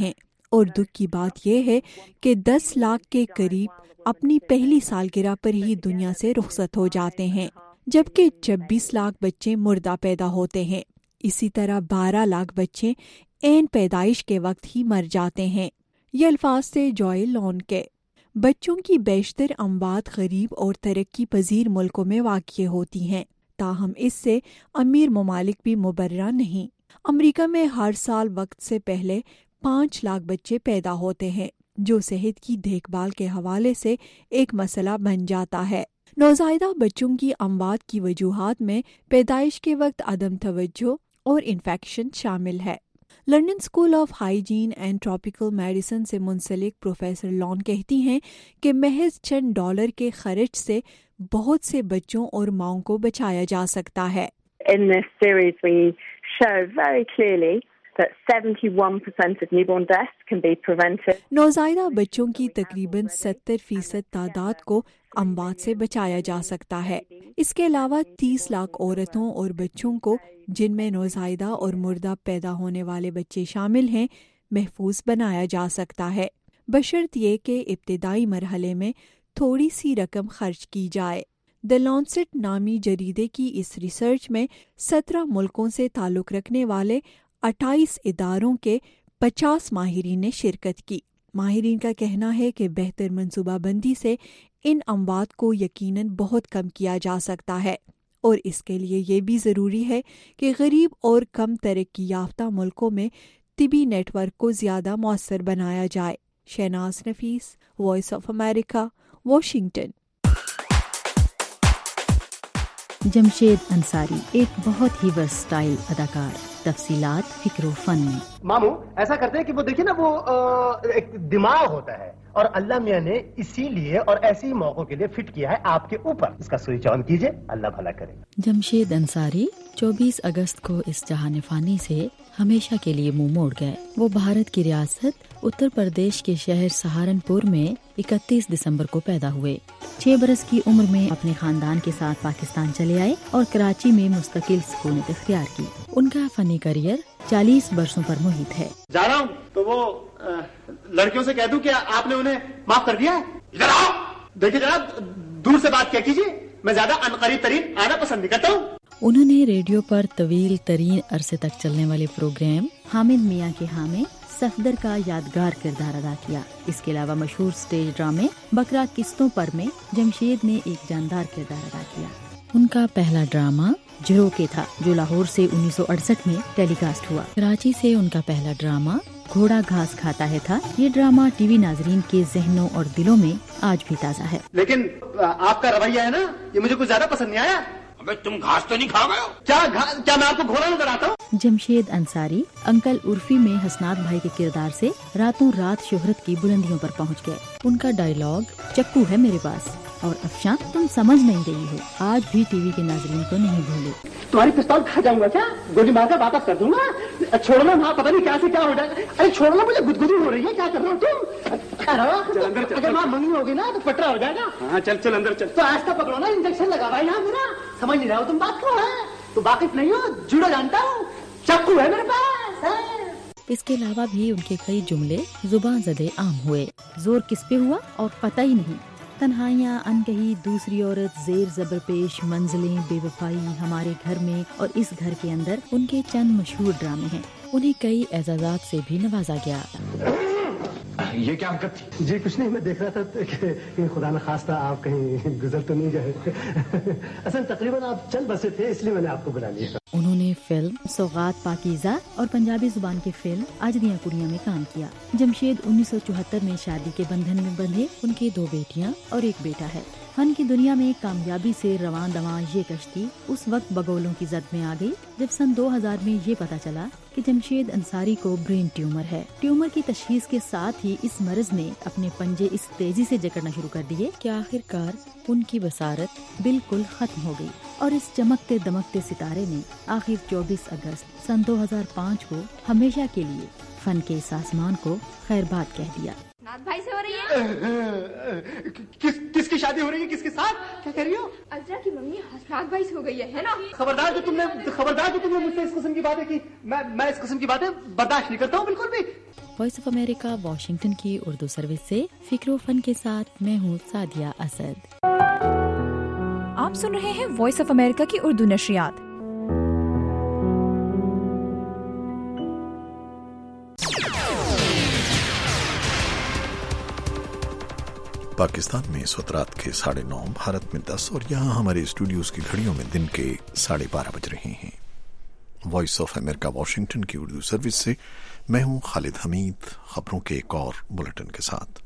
اور دکھ کی بات یہ ہے کہ دس لاکھ کے قریب اپنی پہلی سالگرہ پر ہی دنیا سے رخصت ہو جاتے ہیں، جبکہ چھبیس لاکھ بچے مردہ پیدا ہوتے ہیں۔ اسی طرح بارہ لاکھ بچے عین پیدائش کے وقت ہی مر جاتے ہیں۔ یہ الفاظ سے جوئے لون کے۔ بچوں کی بیشتر اموات غریب اور ترقی پذیر ملکوں میں واقع ہوتی ہیں، تاہم اس سے امیر ممالک بھی مبرہ نہیں۔ امریکہ میں ہر سال وقت سے پہلے پانچ لاکھ بچے پیدا ہوتے ہیں، جو صحت کی دیکھ بھال کے حوالے سے ایک مسئلہ بن جاتا ہے۔ نوزائیدہ بچوں کی اموات کی وجوہات میں پیدائش کے وقت عدم توجہ اور انفیکشن شامل ہے۔ London school of hygiene and tropical medicine سے منسلک پروفیسر لون کہتی ہیں کہ محض چند ڈالر کے خرچ سے بہت سے بچوں اور ماؤں کو بچایا جا سکتا ہے۔ In this series we show very clearly that seventy-one percent of newborn deaths can be prevented. نوزائیدہ بچوں کی تقریباً ستر فیصد تعداد کو اموات سے بچایا جا سکتا ہے۔ اس کے علاوہ تیس لاکھ عورتوں اور بچوں کو، جن میں نوزائیدہ اور مردہ پیدا ہونے والے بچے شامل ہیں، محفوظ بنایا جا سکتا ہے، بشرط یہ کہ ابتدائی مرحلے میں تھوڑی سی رقم خرچ کی جائے۔ دی لانسٹ نامی جریدے کی اس ریسرچ میں سترہ ملکوں سے تعلق رکھنے والے اٹھائیس اداروں کے پچاس ماہرین نے شرکت کی۔ ماہرین کا کہنا ہے کہ بہتر منصوبہ بندی سے ان اموات کو یقیناً بہت کم کیا جا سکتا ہے، اور اس کے لیے یہ بھی ضروری ہے کہ غریب اور کم ترقی یافتہ ملکوں میں طبی نیٹ ورک کو زیادہ مؤثر بنایا جائے۔ Shahnaz Nafees, voice of America, Washington. Jamshed Ansari ایک بہت ہی ورسٹائل اداکار، تفصیلات فکر و فن میں۔ ماموں ایسا کرتے ہیں کہ وہ دیکھیں نا، وہ ایک دماغ ہوتا ہے اور اللہ میاں نے اسی لیے اور ایسے ہی موقعوں کے لیے فٹ کیا ہے آپ کے اوپر۔ اس کا سوئچ آن کیجئے، اللہ بھلا کرے۔ جمشید انصاری چوبیس اگست کو اس جہان فانی سے ہمیشہ کے لیے منہ موڑ گئے۔ وہ بھارت کی ریاست اتر پردیش کے شہر سہارنپور میں اکتیس دسمبر کو پیدا ہوئے۔ چھ برس کی عمر میں اپنے خاندان کے ساتھ پاکستان چلے آئے اور کراچی میں مستقل سکونت اختیار کی۔ ان کا فنی کریئر چالیس برسوں پر محیط ہے۔ جا رہا ہوں تو وہ لڑکیوں سے کہہ دوں کہ آپ نے انہیں معاف کر دیا ہے؟ ادھر آؤ، دیکھیے جناب، دور سے بات کیا کیجیے، میں زیادہ عنقریب ترین آنا پسند نہیں کرتا ہوں۔ انہوں نے ریڈیو پر طویل ترین عرصے تک چلنے والے پروگرام حامد میاں کے ہاں میں صفدر کا یادگار کردار ادا کیا۔ اس کے علاوہ مشہور سٹیج ڈرامے بکرا قسطوں پر میں جمشید نے ایک جاندار کردار ادا کیا۔ ان کا پہلا ڈرامہ جھروکے تھا، جو لاہور سے انیس سو اڑسٹھ میں ٹیلی کاسٹ ہوا۔ کراچی سے ان کا پہلا ڈرامہ گھوڑا گھاس کھاتا ہے تھا۔ یہ ڈرامہ ٹی وی ناظرین کے ذہنوں اور دلوں میں آج بھی تازہ ہے۔ لیکن آپ کا رویہ ہے نا، یہ مجھے کچھ زیادہ پسند نہیں آیا۔ تم گھاس تو نہیں کھا گئے ہو؟ کیا کیا میں آپ کو گھوڑا نظر آتا ہوں؟ جمشید انصاری انکل عرفی میں حسنات بھائی کے کردار سے راتوں رات شہرت کی بلندیوں پر پہنچ گئے۔ ان کا ڈائیلاگ چکو ہے میرے پاس اور افشاں تم سمجھ نہیں رہی ہو آج بھی ٹی وی کے ناظرین کو نہیں بھولے۔ تمہاری پستول کھا جاؤں گا کیا؟ گولی مار کر واپس کر دوں گا۔ چھوڑنا وہاں پتہ نہیں کیا سے کیا ہو جائے گا۔ ارے چھوڑنا، مجھے گدگدی ہو رہی ہے، کیا کر رہے ہو تم؟ اگر وہاں منگنی ہوگی نا تو پٹرا ہو جائے گا۔ ہاں چل چل اندر چل۔ تو آہستہ پکڑو نا، انجیکشن لگا ہوا ہے یہاں میرا، سمجھ نہیں رہا ہو تم بات کو ہے تو واقف نہیں ہو، جڑا جانتا ہوں، چکو ہے میرے پاس۔ اس کے علاوہ بھی ان کے کئی جملے زبان زدے عام ہوئے۔ زور کس پہ ہوا اور پتہ ہی نہیں، تنہائیاں، انکہی، دوسری عورت، زیر زبر پیش، منزلیں، بے وفائی، ہمارے گھر میں اور اس گھر کے اندر ان کے چند مشہور ڈرامے ہیں۔ انہیں کئی اعزازات سے بھی نوازا گیا۔ یہ کیا حرکت تھی؟ جی کچھ نہیں، میں دیکھ رہا تھا کہ خدا نخواستہ آپ کہیں گزر تو نہیں گئے۔ اصل تقریباً آپ چند بسے تھے، اس لیے میں نے آپ کو بلا لیا۔ انہوں نے فلم سوغات پاکیزہ اور پنجابی زبان کی فلم آج دیاں کڑیاں میں کام کیا۔ جمشید انیس سو چوہتر میں شادی کے بندھن میں بندھے، ان کے دو بیٹیاں اور ایک بیٹا ہے۔ فن کی دنیا میں کامیابی سے رواں دواں یہ کشتی اس وقت بگولوں کی زد میں آ گئی جب سن دو ہزار میں یہ پتا چلا کہ جمشید انصاری کو برین ٹیومر ہے۔ ٹیومر کی تشخیص کے ساتھ ہی اس مرض نے اپنے پنجے اس تیزی سے جکڑنا شروع کر دیے کہ آخر کار ان کی بصارت بالکل ختم ہو گئی، اور اس چمکتے دمکتے ستارے نے آخر چوبیس اگست سن دو ہزار پانچ کو ہمیشہ کے لیے فن کے اس آسمان کو خیر باد کہہ دیا۔ حسنات بھائی سے ہو رہی ہے؟ کس کس کی شادی ہو رہی ہے؟ کس کے ساتھ؟ کیا کہہ رہی ہو؟ ازرا کی ممی حسنات بھائی سے ہو گئی ہے نا؟ خبردار جو تم نے خبردار جو تم نے مجھ سے اس قسم کی باتیں کی، میں میں اس قسم کی باتیں برداشت نہیں کرتا ہوں بالکل بھی۔ وائس آف امریکہ واشنگٹن کی اردو سروس سے فکر و فن کے ساتھ میں ہوں سعدیہ اسد۔ آپ سن رہے ہیں وائس آف امریکہ کی اردو نشریات۔ پاکستان میں اس وقت رات کے ساڑھے نو، بھارت میں دس اور یہاں ہمارے اسٹوڈیوز کی گھڑیوں میں دن کے ساڑھے بارہ بج رہے ہیں۔ وائس آف امریکہ واشنگٹن کی اردو سروس سے میں ہوں خالد حمید، خبروں کے ایک اور بلٹن کے ساتھ۔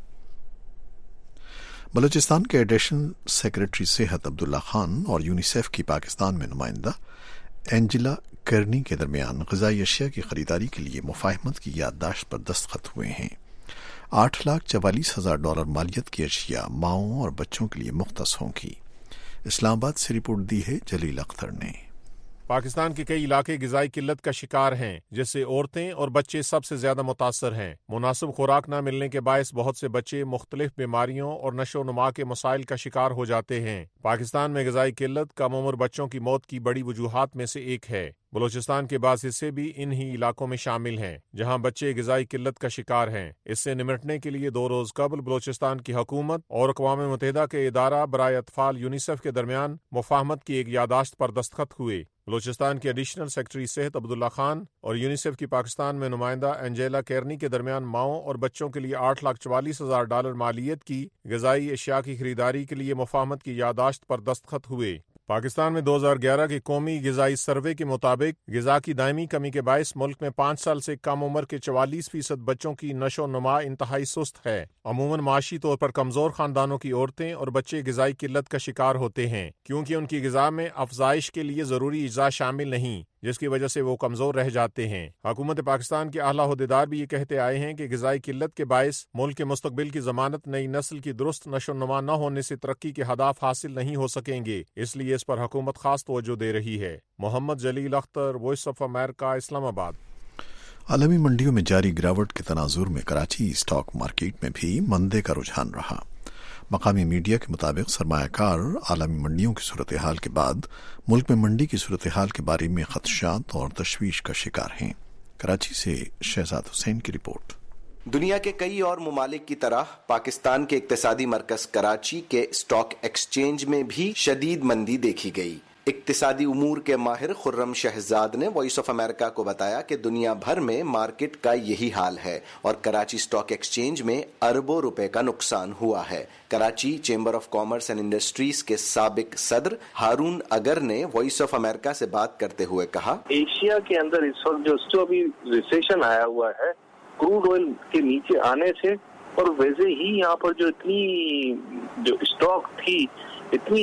بلوچستان کے ایڈیشنل سیکرٹری صحت عبداللہ خان اور یونیسیف کی پاکستان میں نمائندہ اینجلا کرنی کے درمیان غذائی اشیاء کی خریداری کے لیے مفاہمت کی یادداشت پر دستخط ہوئے ہیں۔ آٹھ لاکھ چوالیس ہزار ڈالر مالیت کی اشیاء ماؤں اور بچوں کے لیے مختص ہوں گی۔ اسلام آباد سے رپورٹ دی ہے جلیل اختر نے۔ پاکستان کے کئی علاقے غذائی قلت کا شکار ہیں، جس سے عورتیں اور بچے سب سے زیادہ متاثر ہیں۔ مناسب خوراک نہ ملنے کے باعث بہت سے بچے مختلف بیماریوں اور نشو و نما کے مسائل کا شکار ہو جاتے ہیں۔ پاکستان میں غذائی قلت کم عمر بچوں کی موت کی بڑی وجوہات میں سے ایک ہے۔ بلوچستان کے بعض حصے بھی انہی علاقوں میں شامل ہیں جہاں بچے غذائی قلت کا شکار ہیں۔ اس سے نمٹنے کے لیے دو روز قبل بلوچستان کی حکومت اور اقوام متحدہ کے ادارہ برائے اطفال یونیسیف کے درمیان مفاہمت کی ایک یادداشت پر دستخط ہوئے۔ بلوچستان کے ایڈیشنل سیکرٹری صحت عبداللہ خان اور یونیسیف کی پاکستان میں نمائندہ اینجیلا کیرنی کے درمیان ماؤں اور بچوں کے لیے آٹھ لاکھ چوالیس ہزار ڈالر مالیت کی غذائی اشیاء کی خریداری کے لیے مفاہمت کی یادداشت پر دستخط ہوئے۔ پاکستان میں دو ہزار گیارہ کے قومی غذائی سروے کے مطابق غذا کی دائمی کمی کے باعث ملک میں پانچ سال سے کم عمر کے چوالیس فیصد بچوں کی نشو و نما انتہائی سست ہے۔ عموماً معاشی طور پر کمزور خاندانوں کی عورتیں اور بچے غذائی قلت کا شکار ہوتے ہیں کیونکہ ان کی غذا میں افزائش کے لیے ضروری اجزاء شامل نہیں، جس کی وجہ سے وہ کمزور رہ جاتے ہیں۔ حکومت پاکستان کے اعلیٰ عہدیدار بھی یہ کہتے آئے ہیں کہ غذائی قلت کے باعث ملک کے مستقبل کی ضمانت نئی نسل کی درست نشو و نما نہ ہونے سے ترقی کے ہدف حاصل نہیں ہو سکیں گے، اس لیے اس پر حکومت خاص توجہ دے رہی ہے۔ Muhammad Jalil Akhtar, voice of America, Islamabad. عالمی منڈیوں میں جاری گراوٹ کے تناظر میں کراچی اسٹاک مارکیٹ میں بھی مندے کا رجحان رہا۔ مقامی میڈیا کے مطابق سرمایہ کار عالمی منڈیوں کی صورتحال کے بعد ملک میں منڈی کی صورتحال کے بارے میں خدشات اور تشویش کا شکار ہیں۔ کراچی سے شہزاد حسین کی رپورٹ۔ دنیا کے کئی اور ممالک کی طرح پاکستان کے اقتصادی مرکز کراچی کے اسٹاک ایکسچینج میں بھی شدید مندی دیکھی گئی۔ اقتصادی امور کے ماہر خرم شہزاد نے وائس آف امریکہ کو بتایا کہ دنیا بھر میں مارکیٹ کا یہی حال ہے اور کراچی اسٹاک ایکسچینج میں اربوں روپے کا نقصان ہوا ہے۔ Karachi chamber of commerce and industries کے سابق صدر ہارون اگر نے وائس آف امریکہ سے بات کرتے ہوئے کہا، ایشیا کے اندر اس وقت جو جو ابھی ریسیشن آیا ہوا ہے کروڈ آئل کے نیچے آنے سے، اور ویسے ہی یہاں پر جو اتنی جو اسٹاک تھی اتنی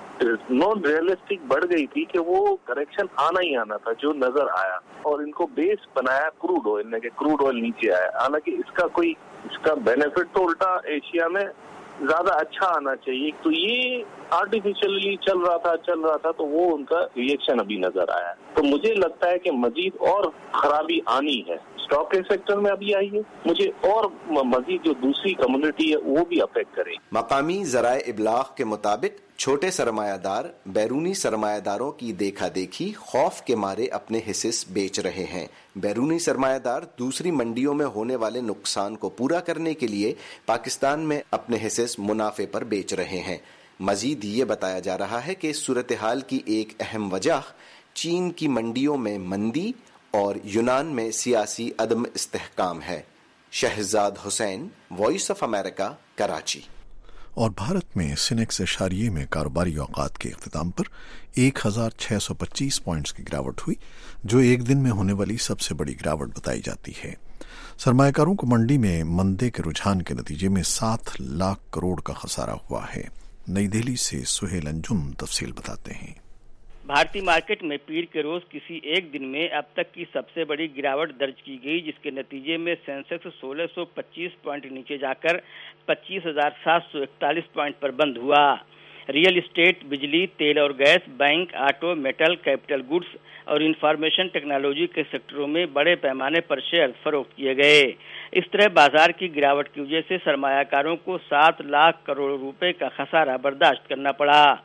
نان ریئلسٹک بڑھ گئی تھی کہ وہ کریکشن آنا ہی آنا تھا جو نظر آیا، اور ان کو بیس بنایا کروڈ آئل نے کہ کروڈ آئل نیچے آیا۔ حالانکہ اس کا کوئی اس کا بینیفٹ تو الٹا ایشیا میں زیادہ اچھا آنا چاہیے، تو یہ آرٹیفیشلی چل رہا تھا چل رہا تھا تو وہ ان کا ریئیکشن ابھی نظر آیا۔ تو مجھے لگتا ہے کہ مزید اور خرابی آنی ہے اسٹاک کے سیکٹر میں ابھی آئی ہے، مجھے اور مزید جو دوسری کمیونٹی ہے وہ بھی افیکٹ کرے۔ مقامی ذرائع ابلاغ کے مطابق چھوٹے سرمایہ دار بیرونی سرمایہ داروں کی دیکھا دیکھی خوف کے مارے اپنے حصص بیچ رہے ہیں۔ بیرونی سرمایہ دار دوسری منڈیوں میں ہونے والے نقصان کو پورا کرنے کے لیے پاکستان میں اپنے حصص منافع پر بیچ رہے ہیں۔ مزید یہ بتایا جا رہا ہے کہ اس صورتحال کی ایک اہم وجہ چین کی منڈیوں میں مندی اور یونان میں سیاسی عدم استحکام ہے۔ Shahzad Hussain, voice of America, Karachi. اور بھارت میں سینیکس اشاریے میں کاروباری اوقات کے اختتام پر ایک ہزار چھ سو پچیس پوائنٹس کی گراوٹ ہوئی، جو ایک دن میں ہونے والی سب سے بڑی گراوٹ بتائی جاتی ہے۔ سرمایہ کاروں کو منڈی میں مندے کے رجحان کے نتیجے میں سات لاکھ کروڑ کا خسارہ ہوا ہے۔ نئی دہلی سے سہیل انجم تفصیل بتاتے ہیں۔ بھارتی مارکیٹ میں پیر کے روز کسی ایک دن میں اب تک کی سب سے بڑی گراوٹ درج کی گئی، جس کے نتیجے میں سینسیکس سولہ سو پچیس پوائنٹ نیچے جا کر پچیس ہزار سات سو اکتالیس پوائنٹ پر بند ہوا۔ ریئل اسٹیٹ، بجلی، تیل اور گیس، bank, auto, metal, capital goods اور انفارمیشن ٹیکنالوجی کے سیکٹروں میں بڑے پیمانے پر شیئر فروخت کیے گئے۔ اس طرح بازار کی گراوٹ کی وجہ سے سرمایہ کاروں کو سات لاکھ کروڑ روپے کا خسارہ برداشت کرنا پڑا۔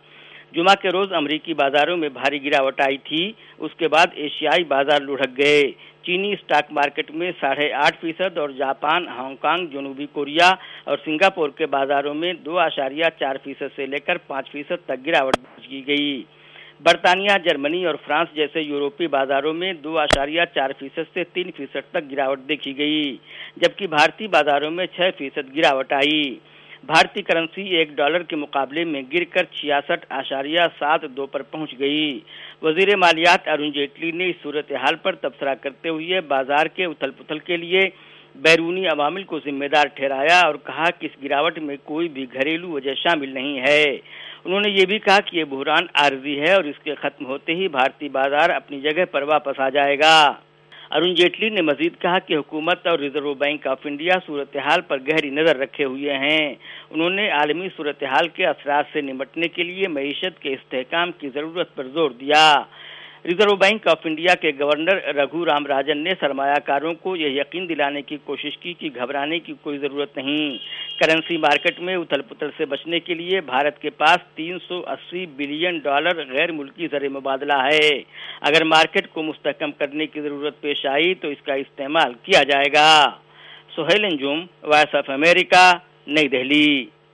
जुमा के रोज अमरीकी बाजारों में भारी गिरावट आई थी। उसके बाद एशियाई बाजार लुढ़क गए। चीनी स्टॉक मार्केट में साढ़े आठ फीसद और जापान, हांगकांग, जनूबी कोरिया और सिंगापुर के बाजारों में दो आशारिया चार फीसद से लेकर पाँच फीसद तक गिरावट दर्ज की गई। बरतानिया, जर्मनी और फ्रांस जैसे यूरोपीय बाजारों में दो आशारिया चार फीसद से तीन फीसद तक गिरावट देखी गई, जबकि भारतीय बाजारों में छह फीसद गिरावट आई। भारतीय करेंसी एक डॉलर के मुकाबले में गिरकर छियासठ आशारिया सात दो पर पहुंच गई। वजीर मालियात अरुण जेटली ने इस सूरत हाल पर तबसरा करते हुए बाजार के उथल पुथल के लिए बैरूनी अवामिल को जिम्मेदार ठहराया और कहा कि इस गिरावट में कोई भी घरेलू वजह शामिल नहीं है। उन्होंने ये भी कहा कि ये बहरान आर्जी है और इसके खत्म होते ही भारतीय बाजार अपनी जगह पर वापस आ जाएगा। अरुण जेटली ने मजीद कहा कि हुकूमत और रिजर्व बैंक ऑफ इंडिया सूरत हाल पर गहरी नजर रखे हुए हैं। उन्होंने आलमी सूरत हाल के असरात से निपटने के लिए मईशत के इस्तेहकाम की जरूरत पर जोर दिया। रिजर्व बैंक ऑफ इंडिया के गवर्नर रघु राम राजन ने सरमायाकारों को यह यकीन दिलाने की कोशिश की कि घबराने की कोई जरूरत नहीं। करेंसी मार्केट में उथल पुथल से बचने के लिए भारत के पास तीन सौ अस्सी बिलियन डॉलर गैर मुल्की ज़र मुबादला है। अगर मार्केट को मुस्तहकम करने की जरूरत पेश आई तो इसका इस्तेमाल किया जाएगा। Sohail Anjum, voice of America, Nai Delhi.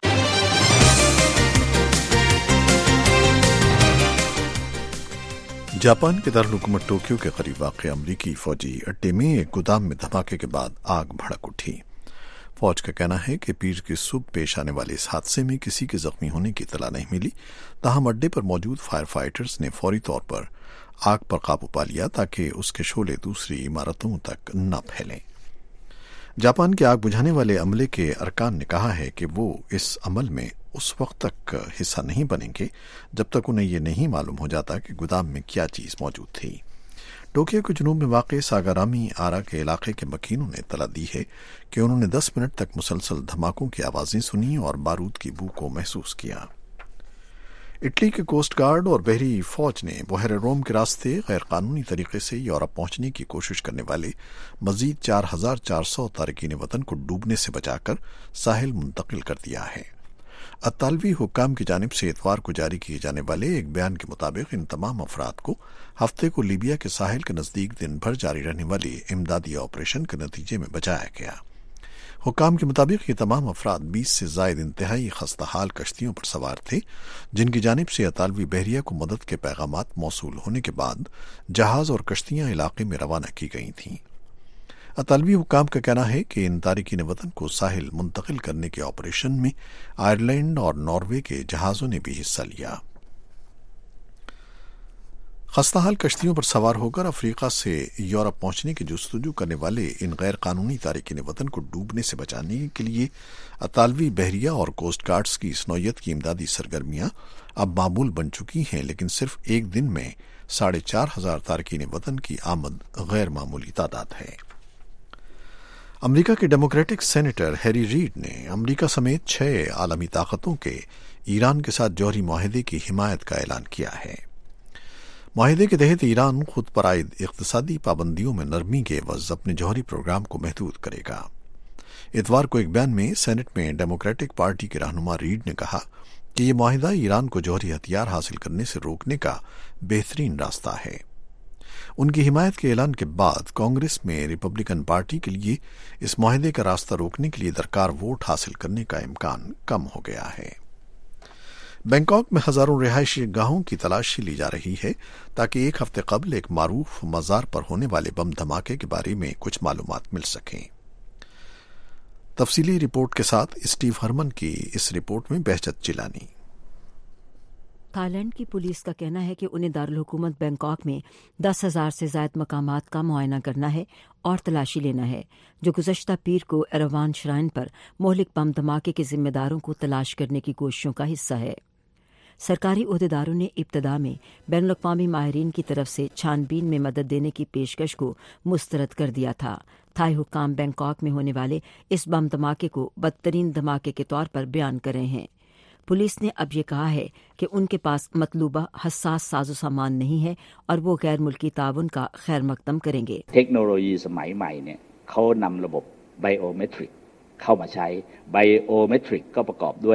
Japan के दारुल टोक्यो के करीब वाक़ अमरीकी फौजी अड्डे में एक गोदाम में धमाके के बाद आग भड़क उठी। फौज का कहना है कि पीर की सुबह पेश आने वाले इस हादसे में किसी के जख्मी होने की इतला नहीं मिली। ताहम अड्डे पर मौजूद फायर फाइटर्स ने फौरी तौर पर आग पर काबू पा लिया ताकि उसके शोले दूसरी इमारतों तक न फैलें। जापान के आग बुझाने वाले अमले के अरकान ने कहा है कि वो इस अमल में उस वक्त तक हिस्सा नहीं बनेंगे जब तक उन्हें ये नहीं मालूम हो जाता कि गोदाम में क्या चीज मौजूद थी। टोक्यो के जुनूब में वाक़ सागारामी आरा के इलाके के मकीनों ने इत्तला दी है कि उन्होंने दस मिनट तक मुसलसल धमाकों की आवाजें सुनी और बारूद की बू को महसूस किया। इटली के कोस्ट गार्ड और बहरी फौज ने बहर रोम के रास्ते गैर कानूनी तरीके से यूरोप पहुंचने की कोशिश करने वाले मजीद चार हजार चार सौ तारकीन वतन को डूबने से बचाकर साहिल मुंतकिल कर दिया है। अतालवी हुक्काम की जानिब से इतवार को जारी किए जाने वाले एक बयान के मुताबिक इन तमाम अफराद को हफ्ते को लीबिया के साहिल के नजदीक दिन भर जारी रहने वाले इमदादी ऑपरेशन के नतीजे में बचाया गया। हुक्काम के मुताबिक ये तमाम अफराद बीस से जायद इंतहाई खस्ताहाल कश्तियों पर सवार थे, जिनकी जानिब से अतालवी बहरिया को मदद के पैगामात मौसूल होने के बाद जहाज और कश्तियां इलाके में रवाना की गई थीं। अतालवी हुक्काम का कहना है कि इन तारिकीन वतन को साहिल मुंतकिल करने के ऑपरेशन में आयरलैंड और नॉर्वे के जहाजों ने भी हिस्सा लिया। खस्ताहाल कश्तियों पर सवार होकर अफ्रीका से यूरोप पहुंचने की जुस्तजू करने वाले इन गैर कानूनी तारिकीन वतन को डूबने से बचाने के लिए अतालवी बहरिया और कोस्ट गार्ड्स की इस नौयत की इमदादी सरगर्मियां अब मामूल बन चुकी हैं, लेकिन सिर्फ एक दिन में साढ़े चार हजार तारकीन वतन की आमद गैर मामूली तादाद है। अमरीका के डेमोक्रेटिक सेनेटर हैरी रीड ने अमरीका समेत छह आलमी ताकतों के ईरान के साथ जौहरी माहदे की हिमायत का ऐलान किया है। माहदे के तहत ईरान खुद पर आयद इक्तसादी पाबंदियों में नरमी के एवज अपने जौहरी प्रोग्राम को महदूद करेगा। इतवार को एक बयान में सेनेट में डेमोक्रेटिक पार्टी के रहनुमा रीड ने कहा कि यह माहिदा ईरान को जौहरी हथियार हासिल करने से रोकने का बेहतरीन रास्ता है। उनकी हिमायत के ऐलान के बाद कांग्रेस में रिपब्लिकन पार्टी के लिए इस माहिदे का रास्ता रोकने के लिए दरकार वोट हासिल करने का इम्कान कम हो गया है। बैंकॉक में हजारों रिहायशी गाहों की तलाशी ली जा रही है ताकि एक हफ्ते कबल एक मारूफ मजार पर होने वाले बम धमाके के बारे में कुछ मालूमात मिल सकें। तफसीली रिपोर्ट के साथ स्टीव हरमन की इस रिपोर्ट में बहजत चिलानी। थाईलैंड की पुलिस का कहना है कि उन्हें दारुल हुकूमत बैंकॉक में दस हजार से ज्यादा मकामात का मुआयना करना है और तलाशी लेना है, जो गुज़श्ता पीर को एरवान श्राइन पर मोहलिक बम धमाके के जिम्मेदारों को तलाश करने की कोशिशों का हिस्सा है। सरकारी ओहदेदारों ने इब्तदा में बैनुल अक़वामी माहिरीन की तरफ से छानबीन में मदद देने की पेशकश को मुस्तरद कर दिया था। थाई हुक्काम बैंकॉक में होने वाले इस बम धमाके को बदतरीन धमाके के तौर पर बयान कर रहे हैं। पुलिस ने अब ये कहा है कि उनके पास मतलूबा हसास साजो सामान नहीं है और वो गैर मुल्की ताउन का खैर मकदम करेंगे। टेक्नोलॉजी समाई माई नेเขานำระบบ बायोमेट्रिक เข้ามาใช้ बायोमेट्रिक ก็ประกอบด้วย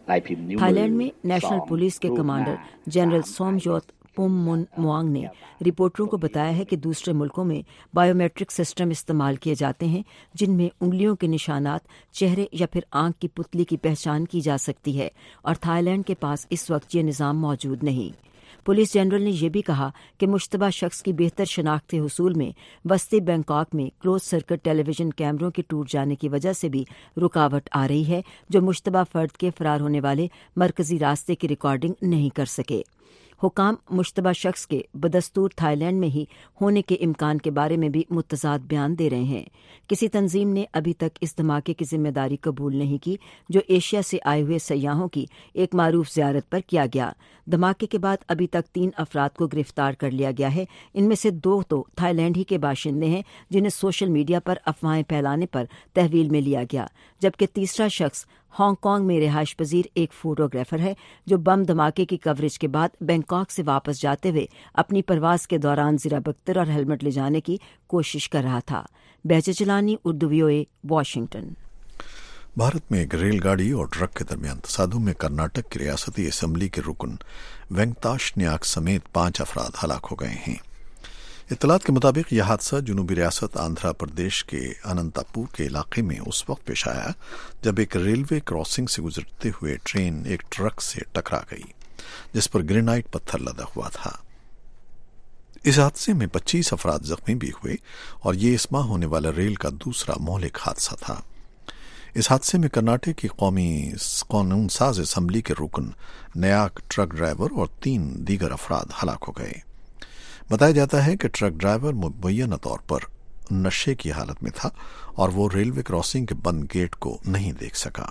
تھائی لینڈ میں نیشنل پولیس کے کمانڈر جنرل سومجوت پوممون موانگ نے رپورٹروں کو بتایا ہے کہ دوسرے ملکوں میں بایو میٹرک سسٹم استعمال کیے جاتے ہیں جن میں انگلیوں کے نشانات، چہرے یا پھر آنکھ کی پتلی کی پہچان کی جا سکتی ہے، اور تھائی لینڈ کے پاس اس وقت یہ نظام موجود نہیں۔ پولیس جنرل نے یہ بھی کہا کہ مشتبہ شخص کی بہتر شناخت حصول میں وسطی بینکاک میں کلوز سرکٹ ٹیلی ویژن کیمروں کے ٹوٹ جانے کی وجہ سے بھی رکاوٹ آ رہی ہے، جو مشتبہ فرد کے فرار ہونے والے مرکزی راستے کی ریکارڈنگ نہیں کر سکے۔ حکام مشتبہ شخص کے بدستور تھائی لینڈ میں ہی ہونے کے امکان کے بارے میں بھی متضاد بیان دے رہے ہیں۔ کسی تنظیم نے ابھی تک اس دھماکے کی ذمہ داری قبول نہیں کی جو ایشیا سے آئے ہوئے سیاحوں کی ایک معروف زیارت پر کیا گیا۔ دھماکے کے بعد ابھی تک تین افراد کو گرفتار کر لیا گیا ہے، ان میں سے دو تو تھائی لینڈ ہی کے باشندے ہیں جنہیں سوشل میڈیا پر افواہیں پھیلانے پر تحویل میں لیا گیا، جبکہ تیسرا شخص ہانگ کانگ میں رہائش پذیر ایک فوٹوگرافر ہے جو بم دھماکے کی کوریج کے بعد بینکاک سے واپس جاتے ہوئے اپنی پرواز کے دوران زیرہ بختر اور ہیلمٹ لے جانے کی کوشش کر رہا تھا۔ Behjat Gilani, Urdu V O A, Washington. Bharat میں ایک ریل گاڑی اور ٹرک کے درمیان تصادم میں کرناٹک کی ریاستی اسمبلی کے رکن وینکٹاش نیاگ سمیت پانچ افراد ہلاک ہو گئے ہیں۔ اطلاعات کے مطابق یہ حادثہ جنوبی ریاست آندھرا پردیش کے اننتا پور کے علاقے میں اس وقت پیش آیا جب ایک ریلوے کراسنگ سے گزرتے ہوئے ٹرین ایک ٹرک سے ٹکرا گئی جس پر گرینائٹ پتھر لدا ہوا تھا۔ اس حادثے میں پچیس افراد زخمی بھی ہوئے اور یہ اس ماہ ہونے والا ریل کا دوسرا مہلک حادثہ تھا۔ اس حادثے میں کرناٹک کی قومی قانون ساز اسمبلی کے رکن نیاک ٹرک ڈرائیور اور تین دیگر افراد ہلاک ہو گئے۔ بتایا جاتا ہے کہ ٹرک ڈرائیور مبینہ طور پر نشے کی حالت میں تھا اور وہ ریلوے کراسنگ کے بند گیٹ کو نہیں دیکھ سکا۔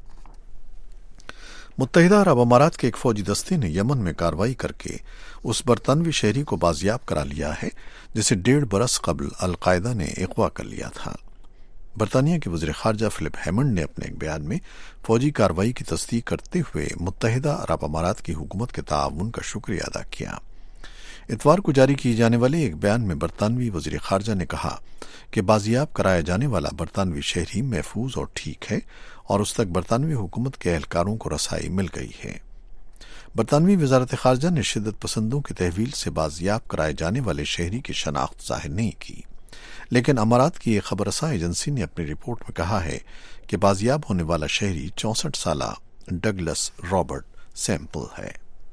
متحدہ عرب امارات کے ایک فوجی دستے نے یمن میں کارروائی کر کے اس برطانوی شہری کو بازیاب کرا لیا ہے جسے ڈیڑھ برس قبل القاعدہ نے اغوا کر لیا تھا۔ برطانیہ کے وزیر خارجہ فلپ ہیمنڈ نے اپنے ایک بیان میں فوجی کارروائی کی تصدیق کرتے ہوئے متحدہ عرب امارات کی حکومت کے تعاون کا شکریہ ادا کیا۔ اتوار کو جاری کیے جانے والے ایک بیان میں برطانوی وزیر خارجہ نے کہا کہ بازیاب کرایا جانے والا برطانوی شہری محفوظ اور ٹھیک ہے اور اس تک برطانوی حکومت کے اہلکاروں کو رسائی مل گئی ہے۔ برطانوی وزارت خارجہ نے شدت پسندوں کی تحویل سے بازیاب کرائے جانے والے شہری کی شناخت ظاہر نہیں کی، لیکن امارات کی ایک خبر رساں ایجنسی نے اپنی رپورٹ میں کہا ہے کہ بازیاب ہونے والا شہری چونسٹھ سالہ ڈگلس رابرٹ سیمپل ہے۔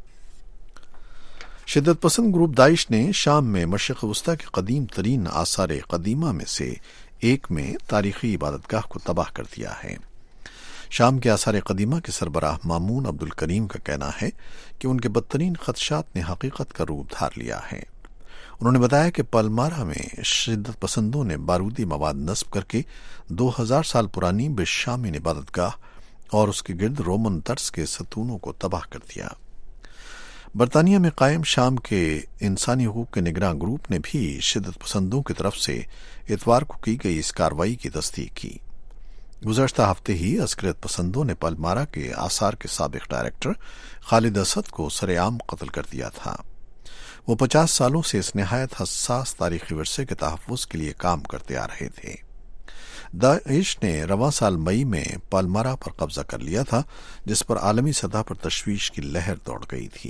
شدت پسند گروپ داعش نے شام میں مشرق وسطی کے قدیم ترین آثار قدیمہ میں سے ایک میں تاریخی عبادت گاہ کو تباہ کر دیا ہے۔ شام کے آثار قدیمہ کے سربراہ مامون عبد الکریم کا کہنا ہے کہ ان کے بدترین خدشات نے حقیقت کا روپ دھار لیا ہے۔ انہوں نے بتایا کہ پلمارا میں شدت پسندوں نے بارودی مواد نصب کر کے دو ہزار سال پرانی بشامن عبادت گاہ اور اس کے گرد رومن طرز کے ستونوں کو تباہ کر دیا۔ برطانیہ میں قائم شام کے انسانی حقوق کے نگراں گروپ نے بھی شدت پسندوں کی طرف سے اتوار کو کی گئی اس کارروائی کی تصدیق کی۔ گزشتہ ہفتے ہی عسکریت پسندوں نے پلمارا کے آثار کے سابق ڈائریکٹر خالد اسد کو سرے عام قتل کر دیا تھا۔ وہ پچاس سالوں سے اس نہایت حساس تاریخی ورثے کے تحفظ کے لیے کام کرتے آ رہے تھے۔ داعش نے رواں سال مئی میں پلمارا پر قبضہ کر لیا تھا، جس پر عالمی سطح پر تشویش کی لہر دوڑ گئی تھی۔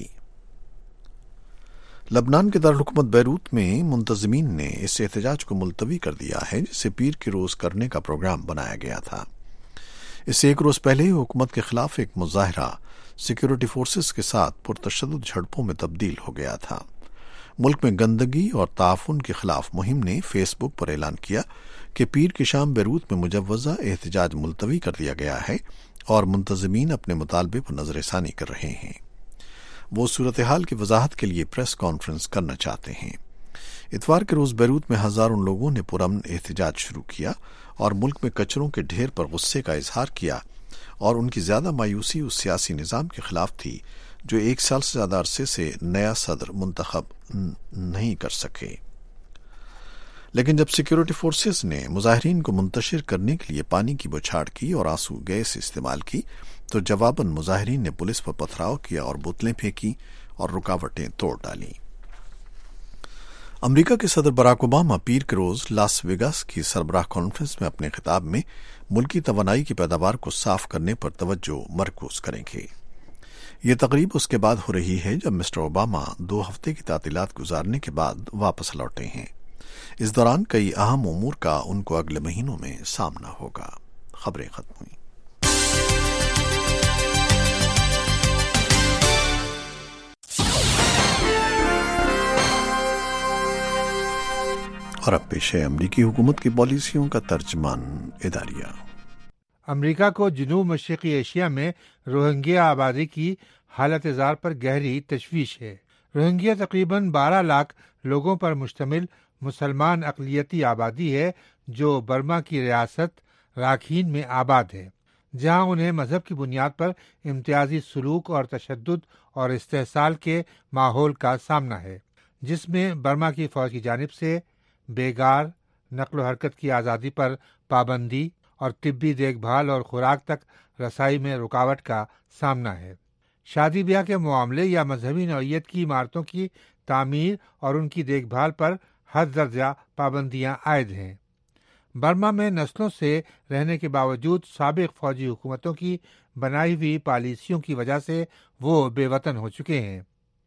لبنان کے دارالحکومت بیروت میں منتظمین نے اس احتجاج کو ملتوی کر دیا ہے جسے پیر کی روز کرنے کا پروگرام بنایا گیا تھا۔ اس سے ایک روز پہلے ہی حکومت کے خلاف ایک مظاہرہ سیکیورٹی فورسز کے ساتھ پرتشدد جھڑپوں میں تبدیل ہو گیا تھا۔ ملک میں گندگی اور تعفن کے خلاف مہم نے فیس بک پر اعلان کیا کہ پیر کی شام بیروت میں مجوزہ احتجاج ملتوی کر دیا گیا ہے اور منتظمین اپنے مطالبے پر نظر ثانی کر رہے ہیں۔ وہ صورتحال کی وضاحت کے لیے پریس کانفرنس کرنا چاہتے ہیں۔ اتوار کے روز بیروت میں ہزاروں لوگوں نے پرامن احتجاج شروع کیا اور ملک میں کچروں کے ڈھیر پر غصے کا اظہار کیا اور ان کی زیادہ مایوسی اس سیاسی نظام کے خلاف تھی جو ایک سال سے زیادہ عرصے سے نیا صدر منتخب نہیں کر سکے۔ لیکن جب سیکیورٹی فورسز نے مظاہرین کو منتشر کرنے کے لیے پانی کی بوچھاڑ کی اور آنسو گیس استعمال کی تو جواباً مظاہرین نے پولیس پر پتھراؤ کیا اور بوتلیں پھینکی اور رکاوٹیں توڑ ڈالیں۔ امریکہ کے صدر براک اوباما پیر کے روز لاس ویگاس کی سربراہ کانفرنس میں اپنے خطاب میں ملکی توانائی کی پیداوار کو صاف کرنے پر توجہ مرکوز کریں گے۔ یہ تقریب اس کے بعد ہو رہی ہے جب مسٹر اوباما دو ہفتے کی تعطیلات گزارنے کے بعد واپس لوٹے ہیں۔ اس دوران کئی اہم امور کا ان کو اگلے مہینوں میں سامنا ہوگا۔ خبریں ختم ہوئیں۔ اور اب پیش ہے امریکی حکومت کی پالیسیوں کا ترجمان اداریہ۔ امریکہ کو جنوب مشرقی ایشیا میں روہنگیا آبادی کی حالت زار پر گہری تشویش ہے۔ روہنگیا تقریباً بارہ لاکھ لوگوں پر مشتمل مسلمان اقلیتی آبادی ہے جو برما کی ریاست راکھین میں آباد ہے، جہاں انہیں مذہب کی بنیاد پر امتیازی سلوک اور تشدد اور استحصال کے ماحول کا سامنا ہے، جس میں برما کی فوج کی جانب سے بیگار، نقل و حرکت کی آزادی پر پابندی اور طبی دیکھ بھال اور خوراک تک رسائی میں رکاوٹ کا سامنا ہے۔ شادی بیاہ کے معاملے یا مذہبی نوعیت کی عمارتوں کی تعمیر اور ان کی دیکھ بھال پر حد درجہ پابندیاں عائد ہیں۔ برما میں نسلوں سے رہنے کے باوجود سابق فوجی حکومتوں کی بنائی ہوئی پالیسیوں کی وجہ سے وہ بے وطن ہو چکے ہیں۔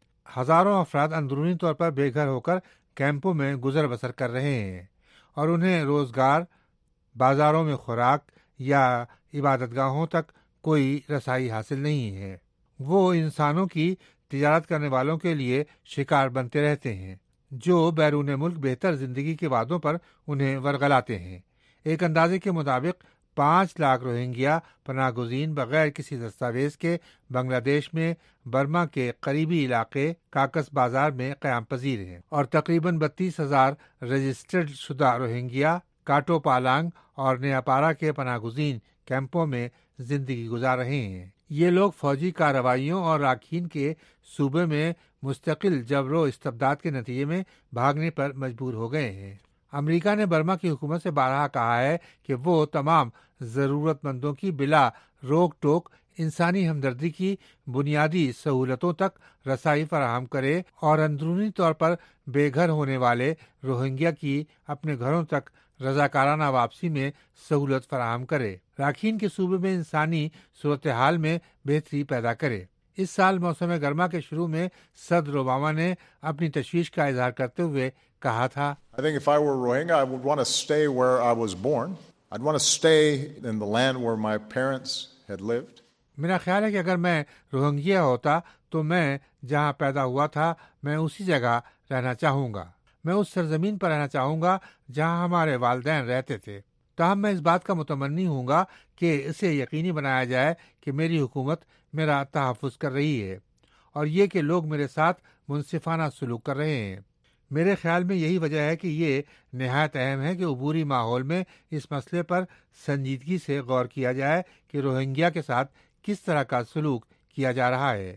ہزاروں افراد اندرونی طور پر بے گھر ہو کر کیمپوں میں گزر بسر کر رہے ہیں اور انہیں روزگار، بازاروں میں خوراک یا عبادت گاہوں تک کوئی رسائی حاصل نہیں ہے۔ وہ انسانوں کی تجارت کرنے والوں کے لیے شکار بنتے رہتے ہیں جو بیرون ملک بہتر زندگی کے وعدوں پر انہیں ورغلاتے ہیں۔ ایک اندازے کے مطابق پانچ لاکھ روہنگیا پناہ گزین بغیر کسی دستاویز کے بنگلہ دیش میں برما کے قریبی علاقے کاکس بازار میں قیام پذیر ہیں اور تقریباً بتیس ہزار رجسٹرڈ شدہ روہنگیا کاٹو پالانگ اور نیاپارا کے پناہ گزین کیمپوں میں زندگی گزار رہے ہیں۔ یہ لوگ فوجی کارروائیوں اور راکھین کے صوبے میں مستقل جبر و استبداد کے نتیجے میں بھاگنے پر مجبور ہو گئے ہیں۔ امریکہ نے برما کی حکومت سے بارہا کہا ہے کہ وہ تمام ضرورت مندوں کی بلا روک ٹوک انسانی ہمدردی کی بنیادی سہولتوں تک رسائی فراہم کرے اور اندرونی طور پر بے گھر ہونے والے روہنگیا کی اپنے گھروں تک رضاکارانہ واپسی میں سہولت فراہم کرے، راکھین کے صوبے میں انسانی صورتحال میں بہتری پیدا کرے۔ اس سال موسم گرما کے شروع میں صدر اوباما نے اپنی تشویش کا اظہار کرتے ہوئے کہا تھا، I think if I were Rohingya, I would want to stay where I was born. I'd want to stay in the land where my parents had lived. میرا خیال ہے کہ اگر میں روہنگیا ہوتا تو میں جہاں پیدا ہوا تھا میں اسی جگہ رہنا چاہوں گا، میں اس سرزمین پر رہنا چاہوں گا جہاں ہمارے والدین رہتے تھے۔ تاہم میں اس بات کا متمنی ہوں گا کہ اسے یقینی بنایا جائے کہ میری حکومت میرا تحفظ کر رہی ہے اور یہ کہ لوگ میرے ساتھ منصفانہ سلوک کر رہے ہیں۔ میرے خیال میں یہی وجہ ہے کہ یہ نہایت اہم ہے کہ عبوری ماحول میں اس مسئلے پر سنجیدگی سے غور کیا جائے کہ روہنگیا کے ساتھ کس طرح کا سلوک کیا جا رہا ہے۔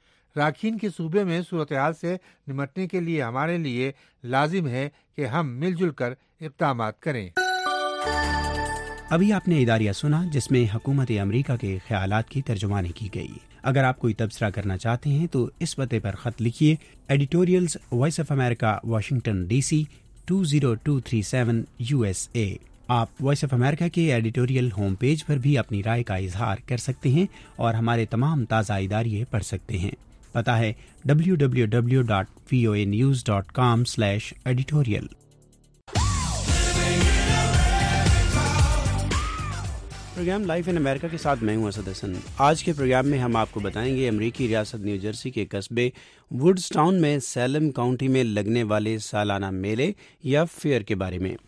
راکھین کے صوبے میں صورتحال سے نمٹنے کے لیے ہمارے لیے لازم ہے کہ ہم مل جل کر اقدامات کریں۔ ابھی آپ نے اداریہ سنا جس میں حکومت امریکہ کے خیالات کی ترجمانی کی گئی۔ اگر آپ کوئی تبصرہ کرنا چاہتے ہیں تو اس پتے پر خط لکھیے، editorials voice of America, Washington D C two zero two three seven U S A. آپ وائس آف امریکہ کے ایڈیٹوریل ہوم پیج پر بھی اپنی رائے کا اظہار کر سکتے ہیں اور ہمارے تمام تازہ اداریے پڑھ سکتے ہیں۔ پتہ ہے W W W dot V O A news dot com slash editorial. Programme life in America کے ساتھ میں ہوں اسد حسن۔ آج کے پروگرام میں ہم آپ کو بتائیں گے امریکی ریاست نیو جرسی کے قصبے ووڈز ٹاؤن میں سیلم کاؤنٹی میں لگنے والے سالانہ میلے یا فیئر کے بارے میں۔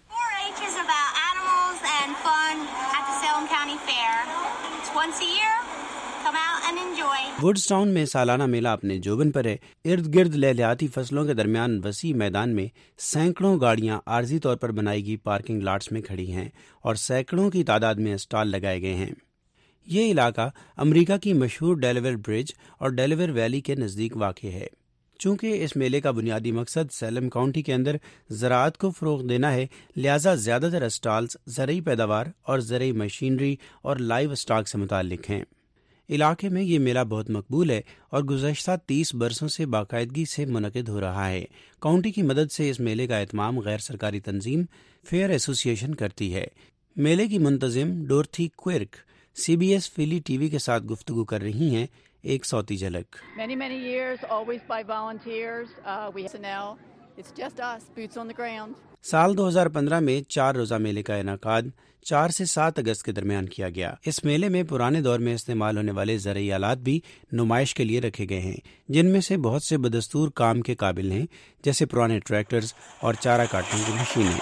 ووڈز ٹاؤن میں سالانہ میلہ اپنے جوبن پر ہے۔ ارد گرد لہلیاتی فصلوں کے درمیان وسیع میدان میں سینکڑوں گاڑیاں عارضی طور پر بنائی گئی پارکنگ لاٹس میں کھڑی ہیں اور سینکڑوں کی تعداد میں اسٹال لگائے گئے ہیں۔ یہ علاقہ امریکہ کی مشہور ڈیلیور برج اور ڈیلیور ویلی کے نزدیک واقع ہے۔ چونکہ اس میلے کا بنیادی مقصد سیلم کاؤنٹی کے اندر زراعت کو فروغ دینا ہے، لہذا زیادہ تر اسٹالز زرعی پیداوار اور زرعی مشینری اور لائیو اسٹاک سے متعلق ہیں۔ علاقے میں یہ میلہ بہت مقبول ہے اور گزشتہ تیس برسوں سے باقاعدگی سے منعقد ہو رہا ہے۔ کاؤنٹی کی مدد سے اس میلے کا اہتمام غیر سرکاری تنظیم فیئر ایسوسی ایشن کرتی ہے۔ میلے کی منتظم Dorothy Quirk C B S Philly T V کے ساتھ گفتگو کر رہی ہیں۔ ایک صوتی جھلک۔ Many, many years, always by volunteers. Uh, we now, it's just us, boots on the ground. سال دو ہزار پندرہ میں چار روزہ میلے کا انعقاد چار سے سات اگست کے درمیان کیا گیا۔ اس میلے میں پرانے دور میں استعمال ہونے والے زرعی آلات بھی نمائش کے لیے رکھے گئے ہیں، جن میں سے بہت سے بدستور کام کے قابل ہیں، جیسے پرانے ٹریکٹرز اور چارہ کاٹنے کی مشینیں۔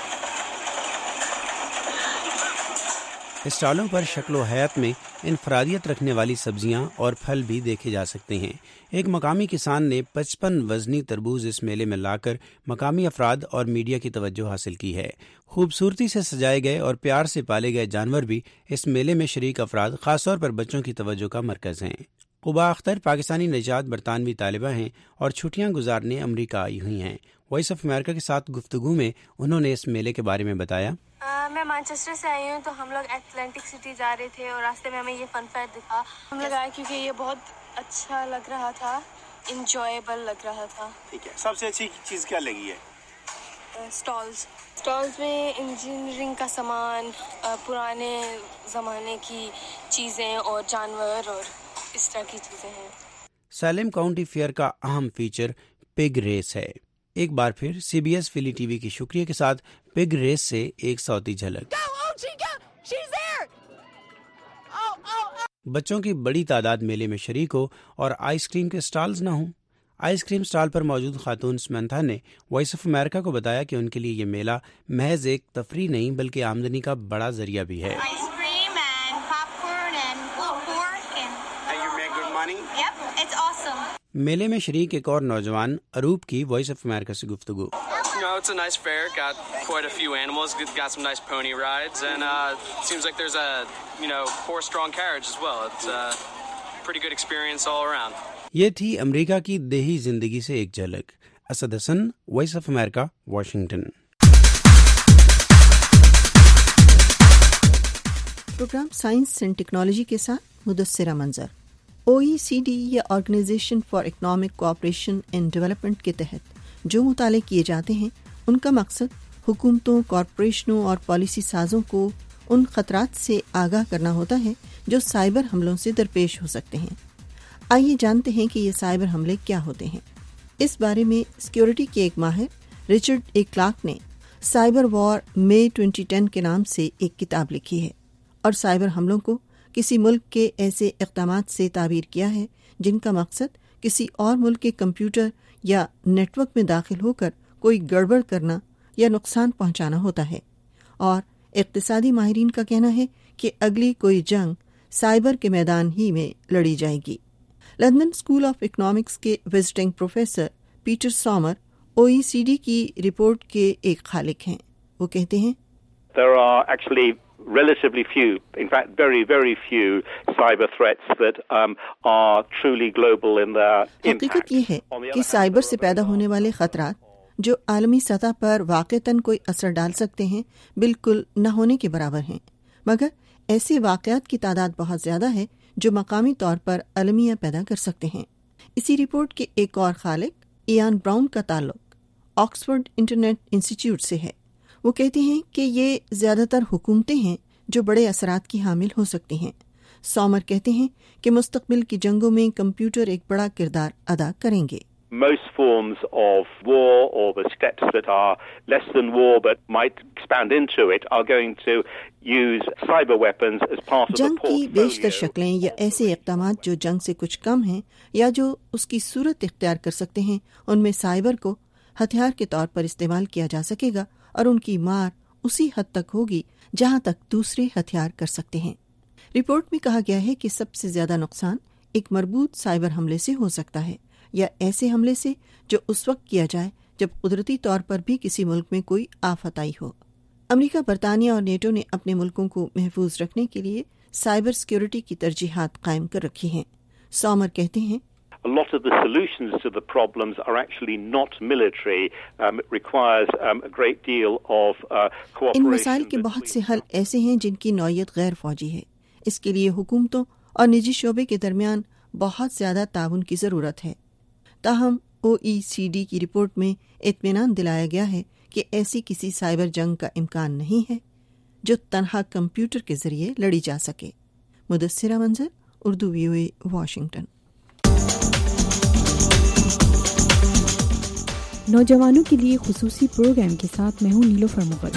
اسٹالوں پر شکل و حیات میں انفرادیت رکھنے والی سبزیاں اور پھل بھی دیکھے جا سکتے ہیں۔ ایک مقامی کسان نے پچپن وزنی تربوز اس میلے میں لا کر مقامی افراد اور میڈیا کی توجہ حاصل کی ہے۔ خوبصورتی سے سجائے گئے اور پیار سے پالے گئے جانور بھی اس میلے میں شریک افراد، خاص طور پر بچوں کی توجہ کا مرکز ہیں۔ قبا اختر پاکستانی نژاد برطانوی طالبہ ہیں اور چھٹیاں گزارنے امریکہ آئی ہوئی ہیں۔ وائس آف امریکہ کے ساتھ گفتگو میں انہوں نے اس میلے کے بارے میں بتایا۔ میں مانچسٹر سے آئی ہوں، تو ہم لوگ ایٹلانٹک سٹی جا رہے تھے اور راستے میں ہمیں یہ فن فیئر دکھا۔ ہم لوگ آئے کیونکہ یہ بہت اچھا لگ رہا تھا، انجوائبل لگ رہا تھا۔ ٹھیک ہے، سب سے اچھی چیز کیا لگی ہے؟ اسٹالز اسٹالز میں انجینئرنگ کا سامان، پرانے زمانے کی چیزیں اور جانور اور اس طرح کی چیزیں ہیں۔ سالم کاؤنٹی فیئر کا اہم فیچر پگ ریس ہے۔ ایک بار پھر C B S Philly T V کے شکریہ کے ساتھ پگ ریس سے ایک صوتی جھلک۔ بچوں کی بڑی تعداد میلے میں شریک ہو اور آئس کریم کے سٹالز نہ ہوں۔ آئس کریم سٹال پر موجود خاتون سمنتھا نے وائس آف امریکہ کو بتایا کہ ان کے لیے یہ میلہ محض ایک تفریح نہیں بلکہ آمدنی کا بڑا ذریعہ بھی ہے۔ میلے میں شریک ایک اور نوجوان اروپ کی وائس آف امریکہ سے گفتگو۔ You know, it's a nice fair. Got quite a few animals. Got some nice pony rides, and uh, seems like there's a you know horse-drawn carriage as well. It's a pretty good experience all around. یہ تھی امریکہ کی دیہی زندگی سے ایک جھلک۔ Asad Hassan, voice of America, Washington. Programme science and technology کے ساتھ Mudassira Manzar. O E C D یا organisation for economic cooperation and development کے تحت جو مطالعے کیے جاتے ہیں، ان کا مقصد حکومتوں، کارپوریشنوں اور پالیسی سازوں کو ان خطرات سے آگاہ کرنا ہوتا ہے جو سائبر حملوں سے درپیش ہو سکتے ہیں۔ آئیے جانتے ہیں کہ یہ سائبر حملے کیا ہوتے ہیں۔ اس بارے میں سیکیورٹی کے ایک ماہر رچرڈ اے کلارک نے cyber war May twenty ten کے نام سے ایک کتاب لکھی ہے اور سائبر حملوں کو کسی ملک کے ایسے اقدامات سے تعبیر کیا ہے جن کا مقصد کسی اور ملک کے کمپیوٹر یا نیٹ ورک میں داخل ہو کر کوئی گڑبڑ کرنا یا نقصان پہنچانا ہوتا ہے۔ اور اقتصادی ماہرین کا کہنا ہے کہ اگلی کوئی جنگ سائبر کے میدان ہی میں لڑی جائے گی۔ لندن اسکول آف اکنامکس کے visiting professor Peter Sommer O E C D کی رپورٹ کے ایک خالق ہیں۔ وہ کہتے ہیں There are actually relatively few, in fact very, very few cyber threats that um, are truly global in their impact. حقیقت یہ ہے کہ سائبر سے پیدا ہونے والے خطرات جو عالمی سطح پر واقعتاً کوئی اثر ڈال سکتے ہیں بالکل نہ ہونے کے برابر ہیں، مگر ایسے واقعات کی تعداد بہت زیادہ ہے جو مقامی طور پر المیہ پیدا کر سکتے ہیں۔ اسی رپورٹ کے ایک اور خالق ایان براؤن کا تعلق آکسفورڈ انٹرنیٹ انسٹیٹیوٹ سے ہے۔ وہ کہتے ہیں کہ یہ زیادہ تر حکومتیں ہیں جو بڑے اثرات کی حامل ہو سکتی ہیں۔ سومر کہتے ہیں کہ مستقبل کی جنگوں میں کمپیوٹر ایک بڑا کردار ادا کریں گے۔ Most forms of war or the steps that are less than war but might expand into it are going to use cyber weapons as part of the جنگ کی بیشتر portfolio. شکلیں یا ایسے اقدامات جو جنگ سے کچھ کم ہیں یا جو اس کی صورت اختیار کر سکتے ہیں، ان میں سائبر کو ہتھیار کے طور پر استعمال کیا جا سکے گا اور ان کی مار اسی حد تک ہوگی جہاں تک دوسرے ہتھیار کر سکتے ہیں۔ رپورٹ میں کہا گیا ہے کہ سب سے زیادہ نقصان ایک مربوط سائبر حملے سے ہو سکتا ہے یا ایسے حملے سے جو اس وقت کیا جائے جب قدرتی طور پر بھی کسی ملک میں کوئی آفت آئی ہو۔ امریکہ، برطانیہ اور نیٹو نے اپنے ملکوں کو محفوظ رکھنے کے لیے سائبر سیکیورٹی کی ترجیحات قائم کر رکھی ہیں۔ سومر کہتے ہیں A lot of the solutions to the problems are actually not military. Um, it requires um, a great deal of uh, cooperation. ان مسائل کے بہت سے حل ایسے ہیں جن کی نوعیت غیر فوجی ہے۔ اس کے لیے حکومتوں اور نجی شعبے کے درمیان بہت زیادہ تعاون کی ضرورت ہے۔ تاہم او ای سی ڈی کی رپورٹ میں اطمینان دلایا گیا ہے کہ ایسی کسی سائبر جنگ کا امکان نہیں ہے جو تنہا کمپیوٹر کے ذریعے لڑی جا سکے۔ مدثرہ منظر، Urdu V O A, Washington. نوجوانوں کے لیے خصوصی پروگرام کے ساتھ میں ہوں نیلوفر مغل۔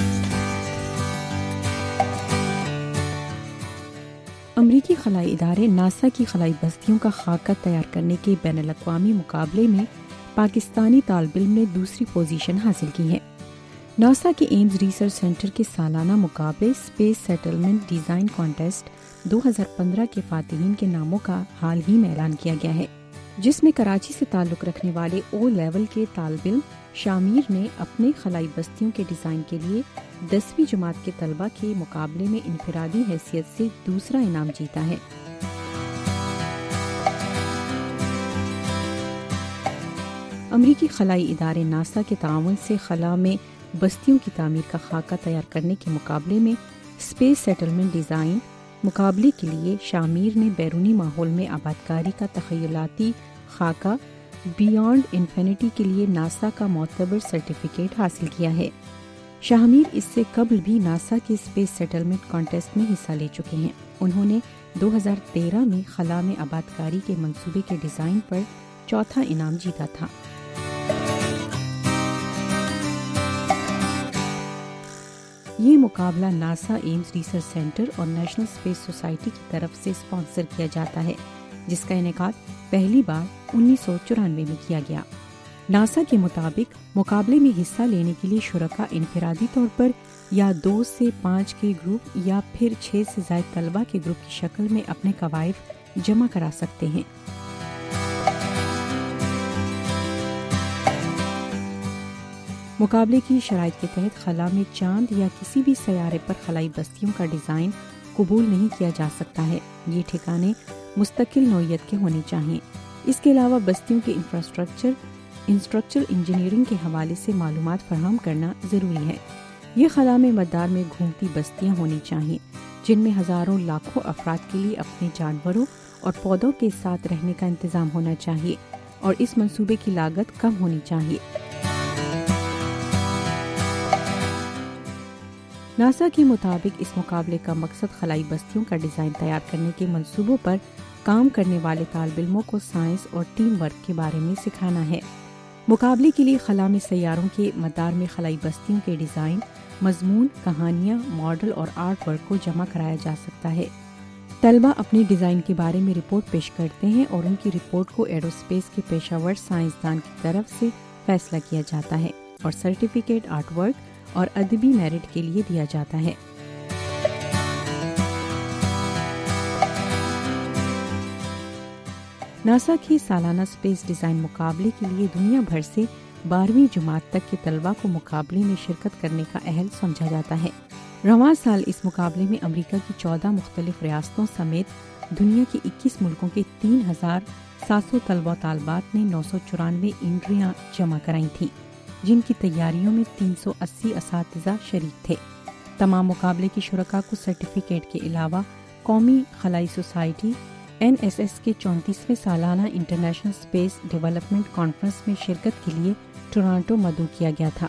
امریکی خلائی ادارے ناسا کی خلائی بستیوں کا خاکہ تیار کرنے کے بین الاقوامی مقابلے میں پاکستانی طالب علم نے دوسری پوزیشن حاصل کی ہے۔ ناسا کے ایمز ریسرچ سینٹر کے سالانہ مقابلے اسپیس سیٹلمنٹ ڈیزائن کانٹیسٹ دو ہزار پندرہ کے فاتحین کے ناموں کا حال ہی میں اعلان کیا گیا ہے، جس میں کراچی سے تعلق رکھنے والے او لیول کے طالب علم شامیر نے اپنے خلائی بستیوں کے ڈیزائن کے لیے دسویں جماعت کے طلبہ کے مقابلے میں انفرادی حیثیت سے دوسرا انعام جیتا ہے۔ امریکی خلائی ادارے ناسا کے تعاون سے خلا میں بستیوں کی تعمیر کا خاکہ تیار کرنے کے مقابلے میں اسپیس سیٹلمنٹ ڈیزائن مقابلے کے لیے شامیر نے بیرونی ماحول میں آبادکاری کا تخیلاتی خاکہ بیانڈ انفینٹی کے لیے ناسا کا معتبر سرٹیفکیٹ حاصل کیا ہے۔ شامیر اس سے قبل بھی ناسا کے اسپیس سیٹلمنٹ کانٹیسٹ میں حصہ لے چکے ہیں۔ انہوں نے دو ہزار تیرہ میں خلا میں آبادکاری کے منصوبے کے ڈیزائن پر چوتھا انعام جیتا تھا۔ یہ مقابلہ ناسا ایمز ریسرچ سینٹر اور نیشنل اسپیس سوسائٹی کی طرف سے اسپانسر کیا جاتا ہے، جس کا انعقاد پہلی بار انیس سو چورانوے میں کیا گیا۔ ناسا کے مطابق مقابلے میں حصہ لینے کے لیے شرکاء انفرادی طور پر یا دو سے پانچ کے گروپ یا پھر چھ سے زائد طلبہ کے گروپ کی شکل میں اپنے قوائف جمع کرا سکتے ہیں۔ مقابلے کی شرائط کے تحت خلا میں چاند یا کسی بھی سیارے پر خلائی بستیوں کا ڈیزائن قبول نہیں کیا جا سکتا ہے۔ یہ ٹھکانے مستقل نوعیت کے ہونے چاہئیں۔ اس کے علاوہ بستیوں کے انفراسٹرکچر انسٹرکچرل انجینئرنگ کے حوالے سے معلومات فراہم کرنا ضروری ہے۔ یہ خلا میں مدار میں گھومتی بستیاں ہونی چاہئیں، جن میں ہزاروں لاکھوں افراد کے لیے اپنے جانوروں اور پودوں کے ساتھ رہنے کا انتظام ہونا چاہیے، اور اس منصوبے کی لاگت کم ہونی چاہیے۔ ناسا کے مطابق اس مقابلے کا مقصد خلائی بستیوں کا ڈیزائن تیار کرنے کے منصوبوں پر کام کرنے والے طالب علموں کو سائنس اور ٹیم ورک کے بارے میں سکھانا ہے۔ مقابلے کے لیے خلا میں سیاروں کے مدار میں خلائی بستیوں کے ڈیزائن، مضمون، کہانیاں، ماڈل اور آرٹ ورک کو جمع کرایا جا سکتا ہے۔ طلبہ اپنے ڈیزائن کے بارے میں رپورٹ پیش کرتے ہیں اور ان کی رپورٹ کو ایروسپیس کے پیشہ ور سائنسدان کی طرف سے فیصلہ کیا جاتا ہے اور سرٹیفکیٹ آرٹ ورک اور ادبی میرٹ کے لیے دیا جاتا ہے۔ ناسا کے سالانہ اسپیس ڈیزائن مقابلے کے لیے دنیا بھر سے بارہویں جماعت تک کے طلباء کو مقابلے میں شرکت کرنے کا اہل سمجھا جاتا ہے۔ رواں سال اس مقابلے میں امریکہ کی چودہ مختلف ریاستوں سمیت دنیا کے اکیس ملکوں کے تین ہزار سات سو طلباء طالبات نے نو سو چورانوے انٹریاں جمع کرائی تھیں، جن کی تیاریوں میں تین سو اسی اساتذہ شریک تھے۔ تمام مقابلے کی شرکاء کو سرٹیفکیٹ کے علاوہ قومی خلائی سوسائٹی این ایس ایس کے چونتیسویں سالانہ انٹرنیشنل اسپیس ڈیولپمنٹ کانفرنس میں شرکت کے لیے ٹورانٹو مدعو کیا گیا تھا۔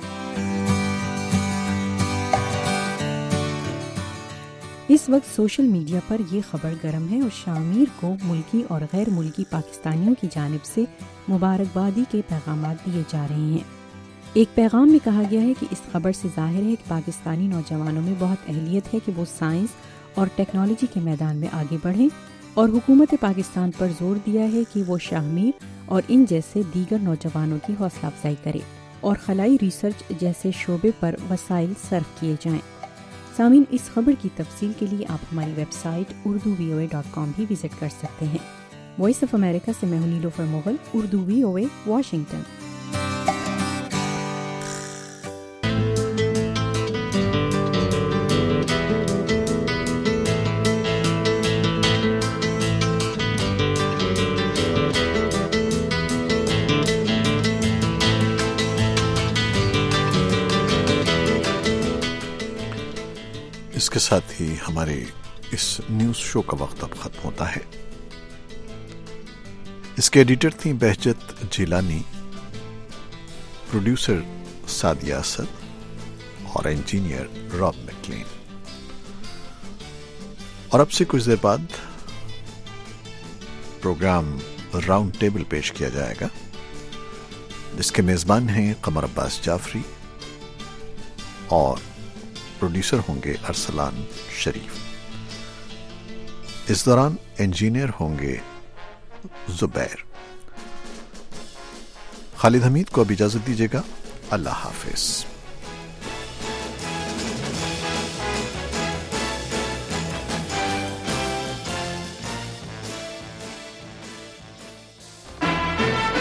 اس وقت سوشل میڈیا پر یہ خبر گرم ہے اور شامیر کو ملکی اور غیر ملکی پاکستانیوں کی جانب سے مبارکبادی کے پیغامات دیے جا رہے ہیں۔ ایک پیغام میں کہا گیا ہے کہ اس خبر سے ظاہر ہے کہ پاکستانی نوجوانوں میں بہت اہلیت ہے کہ وہ سائنس اور ٹیکنالوجی کے میدان میں آگے بڑھیں، اور حکومت پاکستان پر زور دیا ہے کہ وہ شاہمیر اور ان جیسے دیگر نوجوانوں کی حوصلہ افزائی کرے اور خلائی ریسرچ جیسے شعبے پر وسائل صرف کیے جائیں۔ سامعین، اس خبر کی تفصیل کے لیے آپ ہماری website Urdu V O A dot com بھی وزٹ کر سکتے ہیں۔ وائس آف امریکہ سے میں ہوں Nilofar Mughal, Urdu V O A, Washington. اس کے ساتھ ہی ہمارے اس نیوز شو کا وقت اب ختم ہوتا ہے. اس کے ایڈیٹر تھیں بہجت جیلانی، پروڈیوسر سعدیہ اسد اور انجینئر راب میکلین. اور اب سے کچھ دیر بعد پروگرام راؤنڈ ٹیبل پیش کیا جائے گا، جس کے میزبان ہیں قمر عباس جعفری اور پروڈیوسر ہوں گے ارسلان شریف. اس دوران انجینئر ہوں گے زبیر. خالد حمید کو اب اجازت دیجیے گا. اللہ حافظ.